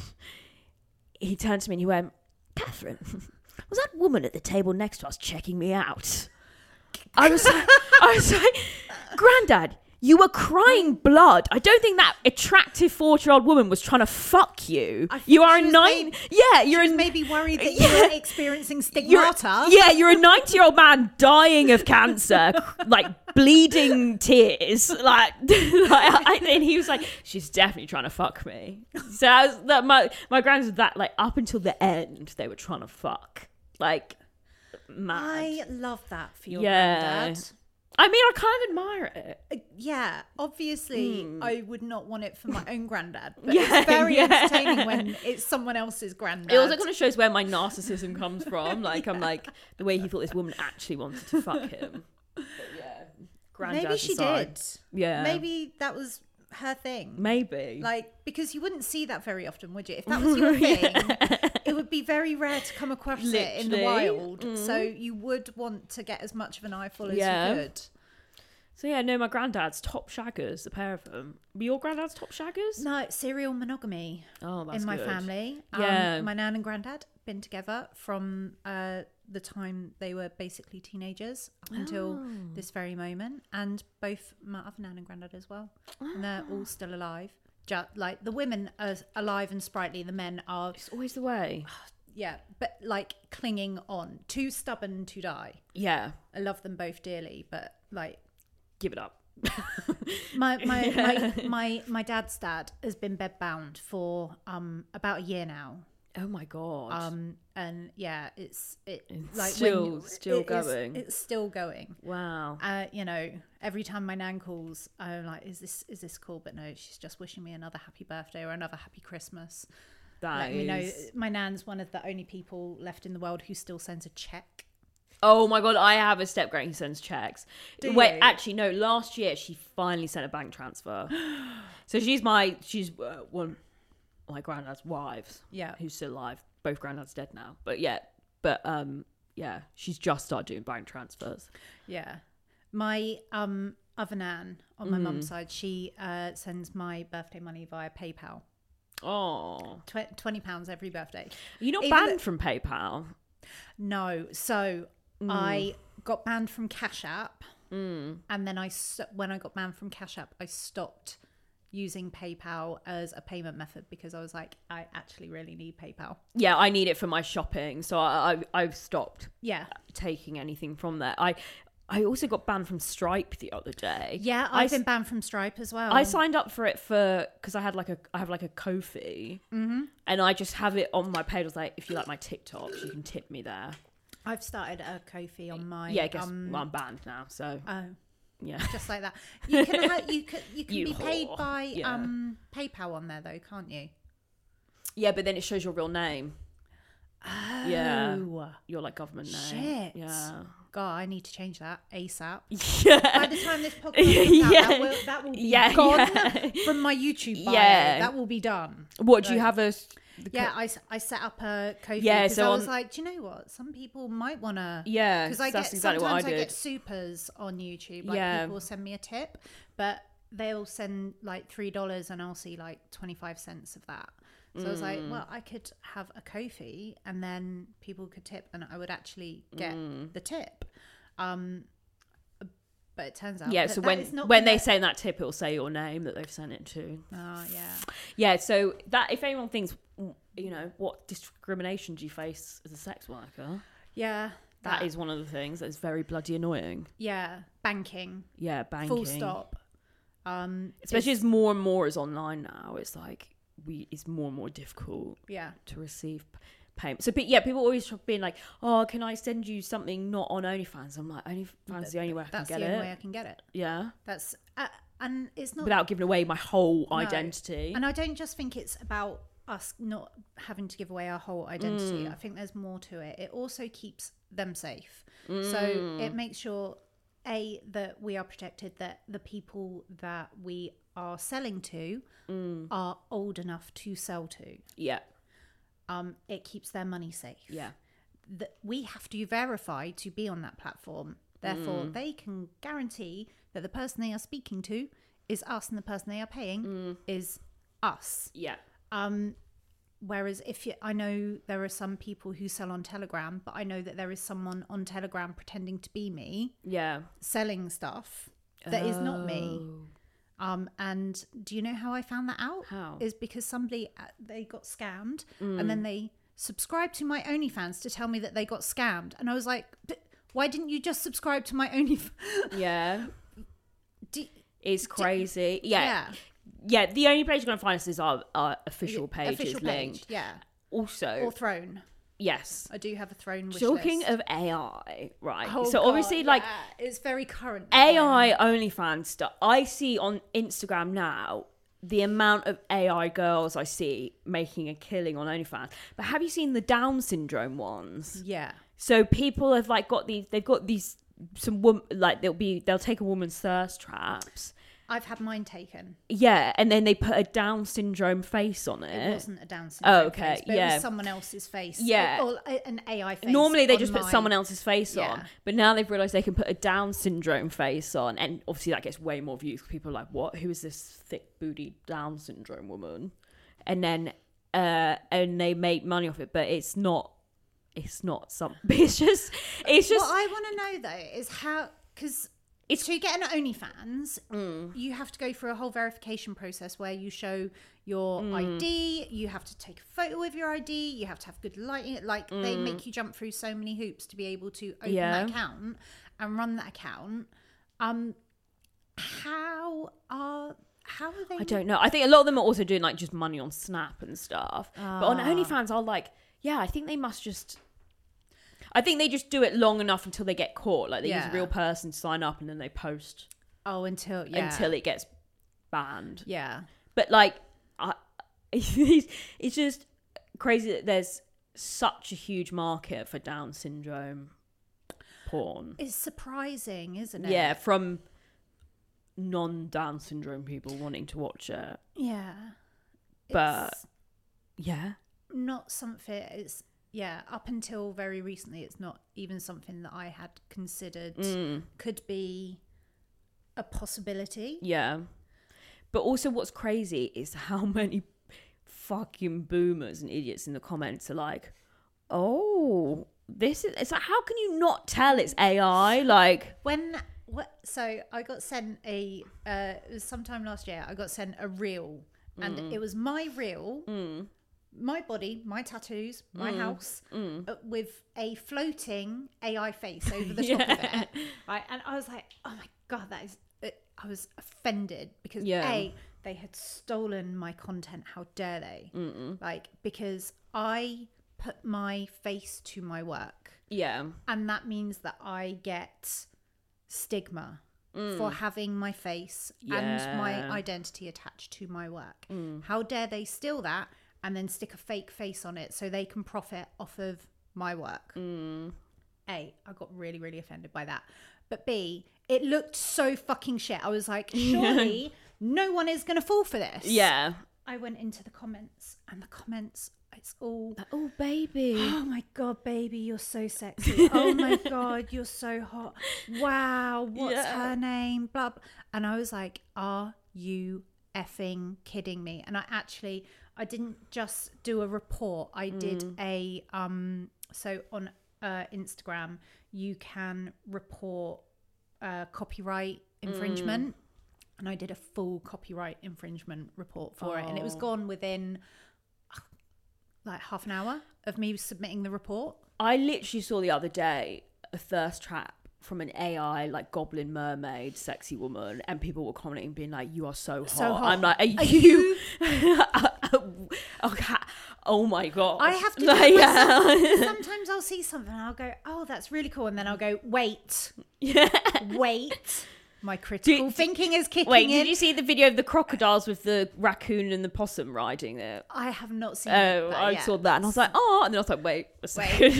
he turned to me and he went, Catherine, was that woman at the table next to us checking me out? I was like, I was like, Granddad, you were crying blood. I don't think that attractive forty-year-old woman was trying to fuck you. I think You are she a was nine. maybe- Yeah, you're She was a maybe worried that Yeah. you were experiencing You're, stigmata. yeah, you're a ninety-year-old man dying of cancer, like bleeding tears, like, like I, and he was like, "She's definitely trying to fuck me." So I was, that my my grands was that like up until the end, they were trying to fuck, like mad. I love that for your Yeah. granddad. I mean, I kind of admire it. Uh, yeah, obviously, Hmm. I would not want it for my own granddad, but Yeah, it's very yeah. entertaining when it's someone else's granddad. It also kind of shows where my narcissism comes from. Like, I'm like, the way he thought this woman actually wanted to fuck him. But yeah, granddad Maybe she aside. did. Yeah. Maybe that was her thing. Maybe. Like, because you wouldn't see that very often, would you? If that was your thing, it would be very rare to come across it in the Literally. wild. So you would want to get as much of an eyeful as Yeah. you could. So yeah, no, my granddad's top shaggers, the pair of them. Were your granddad's top shaggers? No, serial monogamy Oh, that's in my good. family. Yeah. Um, my nan and granddad been together from uh, the time they were basically teenagers up until Oh. this very moment. And both my other nan and granddad as well. And they're all still alive. Just, like, the women are alive and sprightly. The men are, It's always the way. yeah, but like clinging on. Too stubborn to die. Yeah, I love them both dearly, but like, give it up. my my, my my my dad's dad has been bedbound for um about a year now. Oh my god. Um and yeah, it's it It's like still- when, still it is- going. it's still going. wow. Uh, you know, every time my nan calls, I'm like, "Is this is this cool?" But no, she's just wishing me another happy birthday or another happy Christmas. That Let me know. is- My nan's one of the only people left in the world who still sends a check. Oh my god, I have a step grand who sends checks. Do Wait, you? actually no, last year she finally sent a bank transfer. So she's my she's uh, one of my granddad's wives. Yeah. Who's still alive. Both granddads dead now. But yeah, but um yeah, she's just started doing bank transfers. Yeah. My um other nan on my Mm. mum's side, she uh, sends my birthday money via PayPal. Oh. Tw- twenty pounds every birthday. You're not Even banned though- from PayPal. No. So Mm. I got banned from Cash App. Mm. And then I, st- when I got banned from Cash App, I stopped using PayPal as a payment method because I was like, I actually really need PayPal. Yeah, I need it for my shopping, so I, I I've stopped Yeah. taking anything from there. I I also got banned from Stripe the other day. Yeah, I I've been s- banned from Stripe as well. I signed up for it for because I had like a I have like a Ko-fi, Mm-hmm. and I just have it on my page. I was like, if you like my TikToks, you can tip me there. I've started a Ko-fi on my. Yeah, I guess um, well, I'm banned now, so Oh, yeah. just like that. You can ha- you can you can You be paid whore. by Yeah. um PayPal on there though, can't you? Yeah, but then it shows your real name. Oh, Yeah. Your like government name. Shit. Yeah. God, I need to change that ASAP. Yeah. By the time this podcast comes out, Yeah. that will that will be Yeah, gone yeah. from my YouTube bio. Yeah. That will be done. What do you So- have a? the Yeah, co- I, s- I set up a Ko-fi Yeah, because so I was on- like, do you know what? Some people might want to. Yeah, Because I that's get exactly what I sometimes I, did. get supers on YouTube. Like Yeah. people will send me a tip, but they'll send like three dollars and I'll see like twenty five cents of that. So I was like, Mm. well, I could have a Ko-fi and then people could tip and I would actually get Mm. the tip. Um, but it turns out, Yeah, that so that when is not when they gonna- say that tip, it'll say your name that they've sent it to. oh yeah, Yeah, so that if anyone thinks, you know, what discrimination do you face as a sex worker? yeah, that is one of the things that's very bloody annoying. yeah, banking, Yeah, banking. full stop. Um, Especially it's- as more and more is online now, it's like we it's more and more difficult yeah, to receive payment. So, but yeah, people always being like, "Oh, can I send you something not on OnlyFans?" I'm like, OnlyFans is the only way I can that's get the only it. way I can get it. Yeah, That's uh, and it's not without giving away my whole No. identity. And I don't just think it's about us not having to give away our whole identity. Mm. I think there's more to it. It also keeps them safe. So Mm. it makes sure, A, that we are protected, that the people that we are selling to Mm. are old enough to sell to. Yeah, Um, it keeps their money safe. yeah, That we have to verify to be on that platform. Therefore, Mm. they can guarantee that the person they are speaking to is us and the person they are paying Mm. is us. yeah, Um, whereas if you, I know there are some people who sell on Telegram, but I know that there is someone on Telegram pretending to be me yeah. selling stuff that is not me. Oh. Um, and do you know how I found that out? How? Is because somebody uh, they got scammed Mm. and then they subscribed to my OnlyFans to tell me that they got scammed, and I was like, "But why didn't you just subscribe to my OnlyFans?" Yeah, Do, it's crazy. Yeah. yeah, yeah, The only place you're gonna find us is our, our official page official is page, linked. yeah, Also, or Throne. yes. I do have a Throne. Wish Talking list. of A I, right? Oh, so God, obviously, like yeah, it's very current. A I OnlyFans stuff. I see on Instagram now the amount of A I girls I see making a killing on OnlyFans. But have you seen the Down syndrome ones? Yeah, So people have like got these. They've got these some woman like they'll be they'll take a woman's thirst traps. I've had mine taken. Yeah, and then they put a Down syndrome face on It it. wasn't a Down syndrome Oh, okay, face, but it yeah. was someone else's face. Yeah. or, or an A I face. Normally they on just put my- someone else's face Yeah. on, but now they've realised they can put a Down syndrome face on, and obviously that gets way more views. 'Cause people are like, "What? Who is this thick booty Down syndrome woman?" And then uh, and they make money off it, but it's not. It's not something. It's just. It's just. What I want to know though is how, because It's- to get an OnlyFans, Mm. you have to go through a whole verification process where you show your Mm. I D, you have to take a photo of your I D, you have to have good lighting. Like they make you jump through so many hoops to be able to open Mm. Yeah. that account and run that account. Um, how are how are they? I don't know. I think a lot of them are also doing like just money on Snap and stuff. But on Ah. OnlyFans, I'll like, yeah, I think they must just. I think they just do it long enough until they get caught. Like they use Yeah. a real person to sign up, and then they post Oh, until yeah, until it gets banned. yeah. But like, I, it's it's just crazy that there's such a huge market for Down syndrome porn. It's surprising, isn't it? Yeah, from non-Down syndrome people wanting to watch it. Yeah. But- It's Yeah. not something, it's, yeah, up until very recently, it's not even something that I had considered Mm. could be a possibility. Yeah. But also what's crazy is how many fucking boomers and idiots in the comments are like, oh, this is, it's like, how can you not tell it's A I? Like, When, what, so I got sent a, uh, it was sometime last year, I got sent a reel, and Mm. it was my reel, my body, my tattoos, my Mm. house, uh, with a floating A I face over the top of Yeah. it. Right. And I was like, oh my God, that is, it, I was offended because Yeah. A, they had stolen my content. How dare they? Mm-mm. Like, because I put my face to my work. Yeah. And that means that I get stigma mm. for having my face yeah. and my identity attached to my work. Mm. How dare they steal that and then stick a fake face on it so they can profit off of my work? Mm. A, I got really, really offended by that. But B, it looked so fucking shit. I was like, surely no one is going to fall for this. Yeah. I went into the comments and the comments, it's all, oh, baby. Oh, my God, baby, you're so sexy. Oh, my God, you're so hot. Wow, what's yeah. her name? Blah, blah. And I was like, are you effing kidding me? And I actually, I didn't just do a report. I did mm. a, um. so on uh, Instagram, you can report uh, copyright infringement. Mm. And I did a full copyright infringement report for oh. it. And it was gone within like half an hour of me submitting the report. I literally saw the other day a thirst trap from an A I, like goblin mermaid, sexy woman. And people were commenting being like, you are so hot. So hot. I'm like, are, are you... okay. Oh my God. I have to do like, yeah. Sometimes I'll see something and I'll go, oh, that's really cool. And then I'll go, wait. Yeah. Wait. My critical did, thinking is kicking wait, in. Wait, did you see the video of the crocodiles with the raccoon and the possum riding it? I have not seen Oh, that I yet. saw that and I was like, oh. And then I was like, wait a second.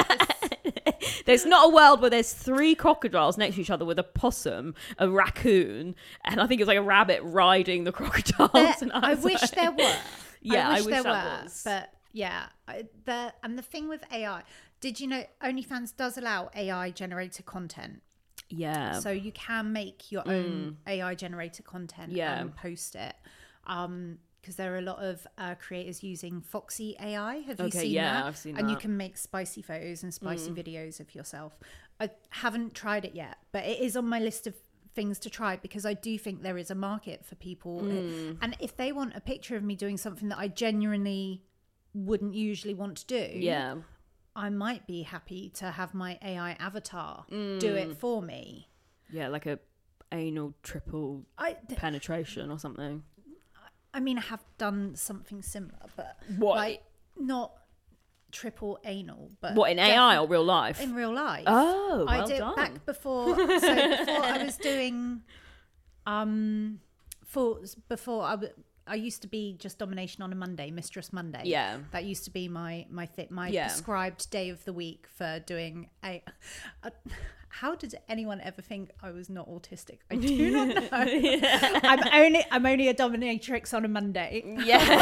Wait. There's not a world where there's three crocodiles next to each other with a possum, a raccoon, and I think it's like a rabbit riding the crocodiles. There, and I, I wish like, there were. Yeah, I wish, I wish there that were. was. But yeah, I, the and the thing with A I, did you know OnlyFans does allow A I generated content? Yeah. So you can make your own mm. A I generated content yeah. and post it. Um, because there are a lot of uh, creators using Foxy A I. Have you okay, seen yeah, that? I've seen and that. you can make spicy photos and spicy mm. videos of yourself. I haven't tried it yet, but it is on my list of things to try because I do think there is a market for people. Mm. And if they want a picture of me doing something that I genuinely wouldn't usually want to do, yeah, I might be happy to have my A I avatar mm. do it for me. Yeah, like a anal triple I, th- penetration or something. I mean, I have done something similar, but what? Like not triple anal, but what in A I or real life? In real life. Oh, well I did done. back before. So before I was doing, um, for before I w- I used to be just Domination on a Monday, Mistress Monday. Yeah, that used to be my my th- my yeah. prescribed prescribed day of the week for doing a. a How did anyone ever think I was not autistic? I do not know. yeah. I'm only I'm only a dominatrix on a Monday.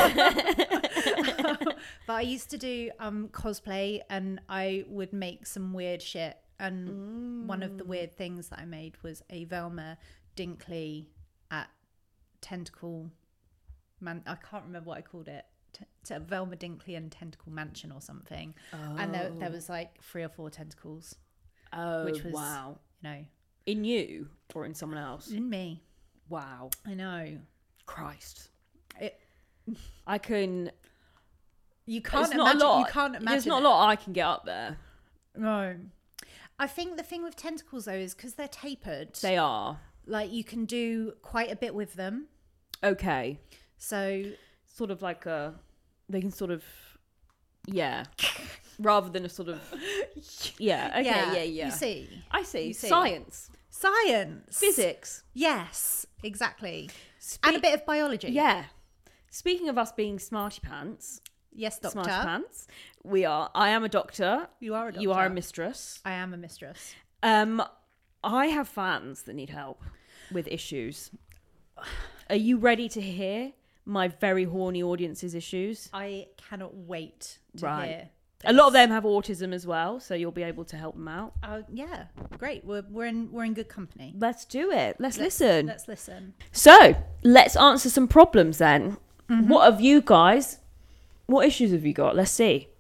Yeah. um, but I used to do um, cosplay, and I would make some weird shit. And mm. one of the weird things that I made was a Velma Dinkley at Tentacle Man. I can't remember what I called it. T- t- Velma Dinkley and Tentacle Mansion or something. Oh. And there, there was like three or four tentacles. Oh, which was, wow. You know, in you or in someone else? In me. Wow. I know. Christ. It, I can. You can't not imagine. A lot. You can't imagine. There's not it. a lot I can get up there. No. I think the thing with tentacles though is because they're tapered. They are. Like you can do quite a bit with them. Okay. So sort of like a. They can sort of. Yeah. Rather than a sort of, yeah, okay, yeah, yeah. yeah. You see, I see. You see. Science, science, physics. Yes, exactly, Spe- and a bit of biology. Yeah. Speaking of us being smarty pants, yes, doctor. Smarty pants. We are. I am a doctor. You are a doctor. You are a mistress. I am a mistress. Um, I have fans that need help with issues. Are you ready to hear my very horny audience's issues? I cannot wait to right. hear. A lot of them have autism as well, so you'll be able to help them out. Uh, yeah, great. We're we're in we're in good company. Let's do it. Let's, let's listen. Let's listen. So let's answer some problems then. Mm-hmm. What have you guys? What issues have you got? Let's see.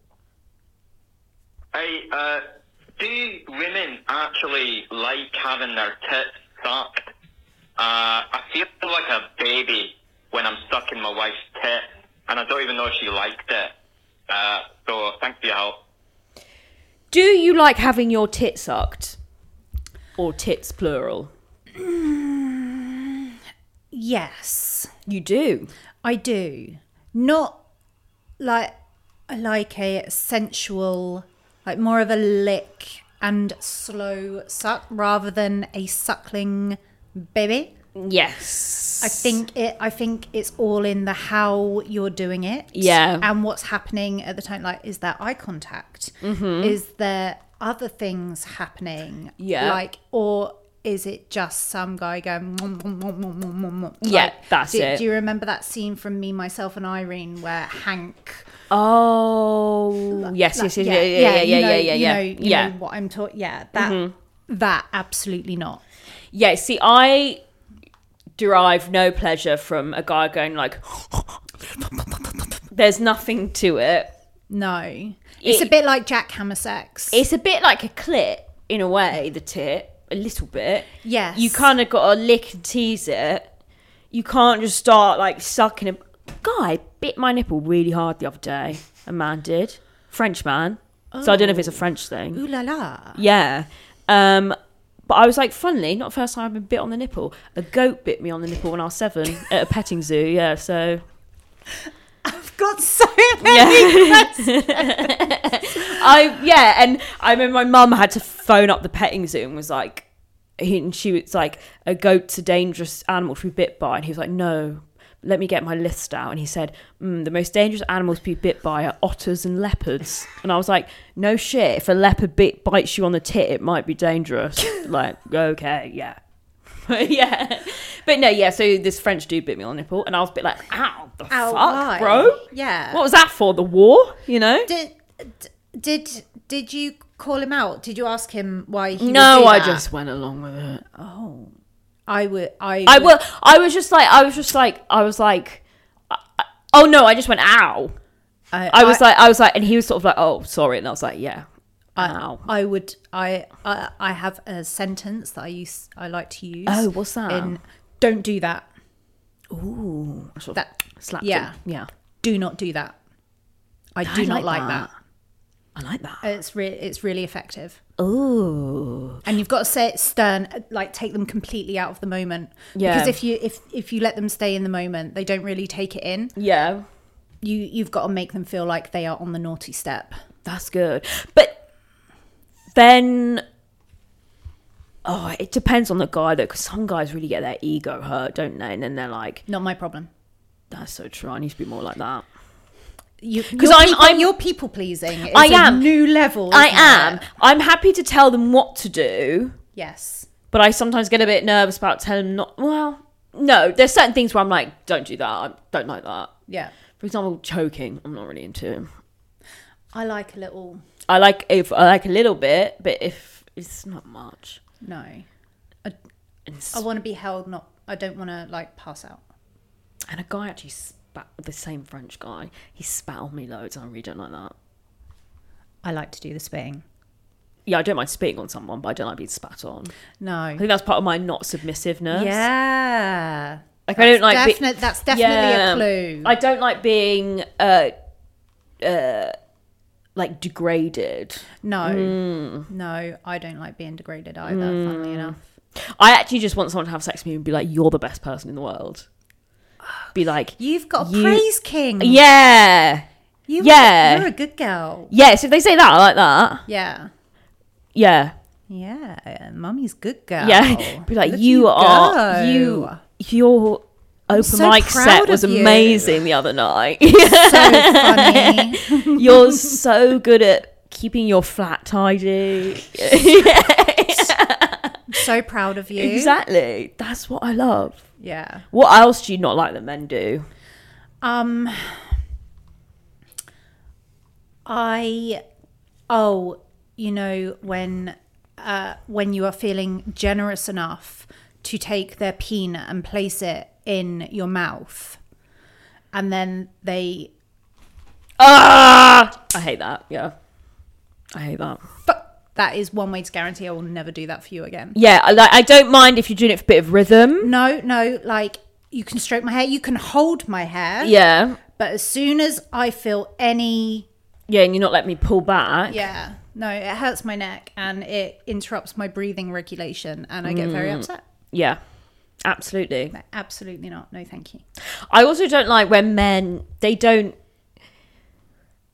Hey, uh, do women actually like having their tits sucked? Uh, I feel like a baby when I'm sucking my wife's tit, and I don't even know if she liked it. Uh, so thanks for your help. Do you like having your tit sucked? Or tits plural? Yes. You do? I do. Not like I like a sensual, like more of a lick and slow suck rather than a suckling baby. Yes. I think it. I think it's all in the how you're doing it. Yeah. And what's happening at the time. Like, is there eye contact? Mm-hmm. Is there other things happening? Yeah. Like, or is it just some guy going? "Mwah, mwah, mwah, mwah, mwah, mwah, mwah"? Yeah, Like, that's do, it. Do you remember that scene from Me, Myself, and Irene where Hank? Oh, yes, like, yes, yes, yeah, yeah, yeah, yeah, you know, yeah, yeah, you yeah. know, you yeah. know what I'm talking. Yeah, that Mm-hmm. that absolutely not. Yeah, see, I derive no pleasure from a guy going like, there's nothing to it. No, it's It- a bit like jackhammer sex. It's a bit like a clit in a way, the tit, a little bit. Yes. You kind of got to lick and tease it. You can't just start like sucking a guy bit my nipple really hard the other day. A man did. French man. So I don't know if it's a French thing. Ooh la la. Yeah. Um, but I was like, funnily, not the first time I've been bit on the nipple. A goat bit me on the nipple when I was seven at a petting zoo. Yeah, so. I've got so many questions. I yeah, and I remember my mum had to phone up the petting zoo and was like, and she was like, a goat's a dangerous animal to be bit by, and he was like, no, let me get my list out, and he said, mm, the most dangerous animals to be bit by are otters and leopards, and I was like, no shit, if a leopard bit bites you on the tit, it might be dangerous. Like, okay, yeah. Yeah, but no, yeah. So this French dude bit me on the nipple, and I was a bit like, "Ow, the Ow, fuck, why? bro? Yeah. What was that for? The war? You know?" Did did did you call him out? Did you ask him why he? No, would do I that? just went along with it. Oh, I would. I. I would- will. I was just like, I was just like, I was like, I, I- oh no, I just went ow. I, I was like, I was like, and he was sort of like, oh, sorry, and I was like, yeah, I, ow. I would. I, I. I have a sentence that I use. I like to use. Oh, what's that? In, don't do that. Ooh, I sort of That. slapped Yeah. him. Yeah, Do not do that. I do I not like that. I like that. It's re- It's really effective. Ooh, And you've got to say it stern, like take them completely out of the moment. Yeah. Because if you if if you let them stay in the moment, they don't really take it in. yeah, You you've got to make them feel like they are on the naughty step. that's good. But then, oh, it depends on the guy though, because some guys really get their ego hurt, don't they? And then they're like, Not my problem. that's so true. I need to be more like that. You 'Cause because I'm- I'm, people, I'm- you're people pleasing. It's I a am. new level. I isn't am. it? I'm happy to tell them what to do, Yes. but I sometimes get a bit nervous about telling them not. Well, no, there's certain things where I'm like, don't do that. I don't like that. Yeah. For example, choking. I'm not really into. I like a little. I like if I like a little bit, but if it's not much. No. I, And, I want to be held. Not. I don't want to like pass out. and a guy actually spat. The same French guy. He spat on me loads. And I really don't like that. I like to do the spitting. Yeah, I don't mind spitting on someone, but I don't like being spat on. No. I think that's part of my not submissiveness. Yeah. Like I don't like. be- Definite, that's definitely Yeah. a clue. I don't like being uh uh like degraded. no. Mm. No, I don't like being degraded either, funnily enough. I actually just want someone to have sex with me and be like, you're the best person in the world. Be like, You've got a You- praise king. yeah. You yeah. You're a good girl. Yes, if they say that, I like that. Yeah. Yeah. Yeah. Mummy's good girl. Yeah. Be like, Look you you are go. you your open so mic proud set was of you. amazing the other night. So funny. You're so good at keeping your flat tidy. So proud of you. Exactly. That's what I love. Yeah. What else do you not like that men do? Um I oh, you know, when uh when you are feeling generous enough to take their peanut and place it in your mouth and then they Ah, I hate that. Yeah, I hate that. But that is one way to guarantee I will never do that for you again. Yeah, I like. I don't mind if you're doing it for a bit of rhythm. No, no, like you can stroke my hair, you can hold my hair. Yeah, But as soon as I feel any yeah, and you're not letting me pull back. yeah, no, it hurts my neck and it interrupts my breathing regulation and I get very upset. Yeah, absolutely. No, absolutely not. No, thank you. I also don't like when men they don't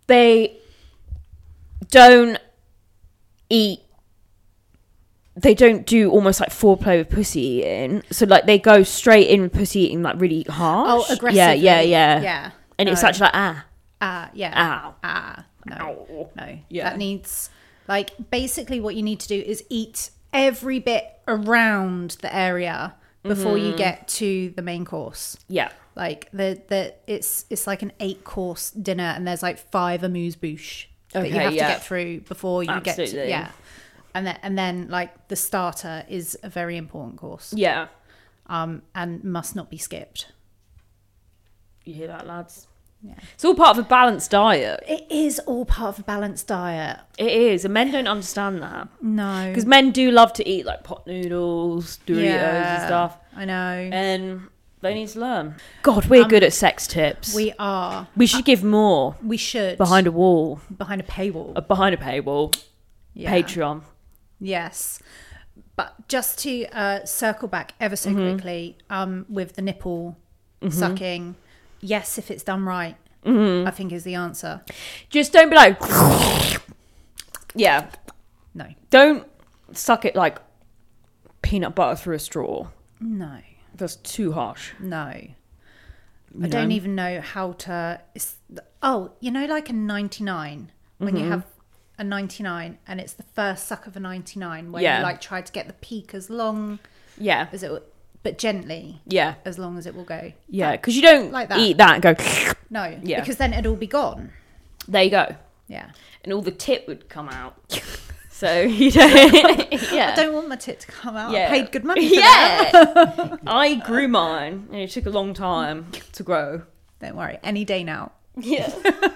they don't eat. They don't do almost like foreplay with pussy eating. So like they go straight in with pussy eating like really harsh. Oh, aggressively. Yeah, yeah, yeah. Yeah. And it's No. actually like ah, Ah, yeah. ow, Ah, no. ow. No. Yeah. That needs, like, basically what you need to do is eat every bit around the area before Mm-hmm. you get to the main course. Yeah. Like the the it's it's like an eight course dinner, and there's like five amuse bouche that you Okay, have yeah. to get through before you get to, Absolutely. yeah. And then and then like the starter is a very important course. Yeah. Um and must not be skipped. You hear that, lads? Yeah. It's all part of a balanced diet. It is all part of a balanced diet. It is, and men don't understand that No. because men do love to eat like pot noodles, Doritos, Yeah. and stuff, I know. and they need to learn. God, we're good at sex tips. We are. We should give more We should. behind a wall, behind a paywall. uh, behind a paywall, Yeah. Patreon. Yes. But just to uh, circle back ever so Mm-hmm. quickly, um, with the nipple sucking, yes, if it's done right, I think is the answer. Just don't be like, yeah, No. don't suck it like peanut butter through a straw. No. That's too harsh. No. I You don't know? even know how to. It's, oh, you know, like a ninety-nine, when Mm-hmm. you have a ninety-nine and it's the first suck of a ninety-nine, where Yeah. you like try to get the peak as long Yeah, as it, w- but gently, yeah, as long as it will go. yeah. Because you don't Like that. eat that and go. No, Yeah. because then it'll be gone. There you go. Yeah. And all the tip would come out. So you don't. yeah. I don't want my tit to come out. Yeah. I paid good money for that. Yeah. I grew mine, and it took a long time to grow. Don't worry, any day now. Yeah.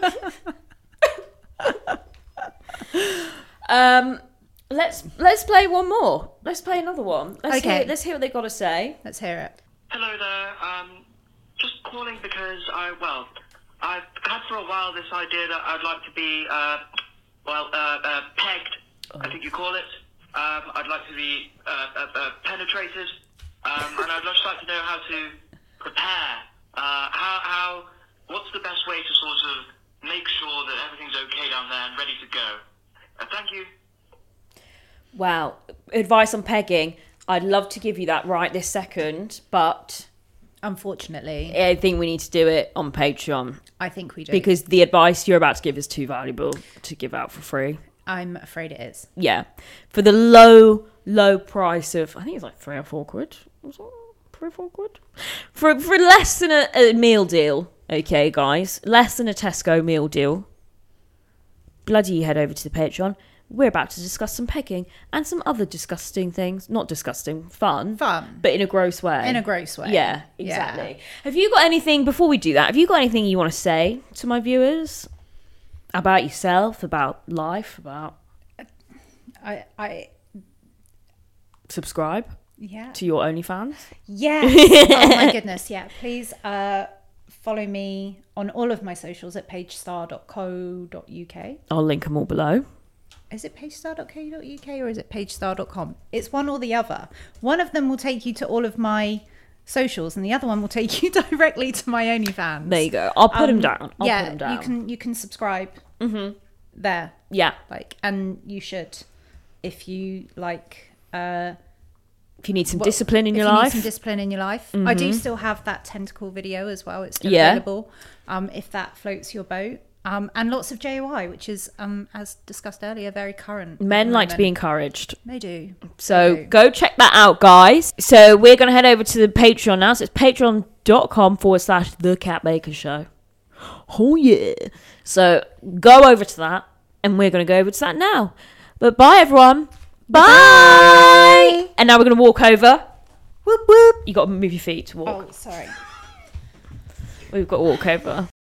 um. Let's let's play one more. Let's play another one. Let's Okay. Hear, let's hear what they got to say. Let's hear it. Hello there. Um, just calling because I, well, I've had for a while this idea that I'd like to be, uh, well, uh, uh, pegged, I think you call it. Um, I'd like to be uh, uh, uh, penetrated, um, and I'd just like to know how to prepare. Uh, how, how, what's the best way to sort of make sure that everything's okay down there and ready to go? Uh, thank you. Wow. Advice on pegging. I'd love to give you that right this second, but Unfortunately, I think we need to do it on Patreon I think we do. because the advice you're about to give is too valuable to give out for free. I'm afraid it is. Yeah. For the low, low price of, I think it's like three or four quid. Was it? Three or four quid? For, for less than a, a meal deal, okay, guys? Less than a Tesco meal deal. Bloody head over to the Patreon. We're about to discuss some pegging and some other disgusting things. Not disgusting, fun. Fun. But in a gross way. In a gross way. Yeah, exactly. Have you got anything, before we do that, have you got anything you want to say to my viewers? About yourself, about life, about I, I, subscribe yeah. to your OnlyFans? Yes. Oh my goodness. Yeah. Please uh, follow me on all of my socials at pagestar dot co dot uk. I'll link them all below. Is it pagestar dot co dot uk or is it pagestar dot com? It's one or the other. One of them will take you to all of my socials and the other one will take you directly to my OnlyFans. There you go. I'll put them Um, down. I'll yeah, put them down. you can you can subscribe Mm-hmm. there. Yeah. Like, and you should, if you like, uh, If you need some Well, discipline in if your you need life. some discipline in your life. I do Mhm. still have that tentacle video as well. It's still Yeah. available. Um, if that floats your boat. Um, and lots of J O I, which is, um, as discussed earlier, very current. at Men the like to be moment. encouraged. They do. So They do. go check that out, guys. So we're going to head over to the Patreon now. So it's patreon.com forward slash The Cat Baker Show. Oh, yeah. So go over to that. And we're going to go over to that now. But bye, everyone. Bye. Bye. And now we're going to walk over. Whoop whoop. You got to move your feet to walk. Oh, sorry. We've got to walk over.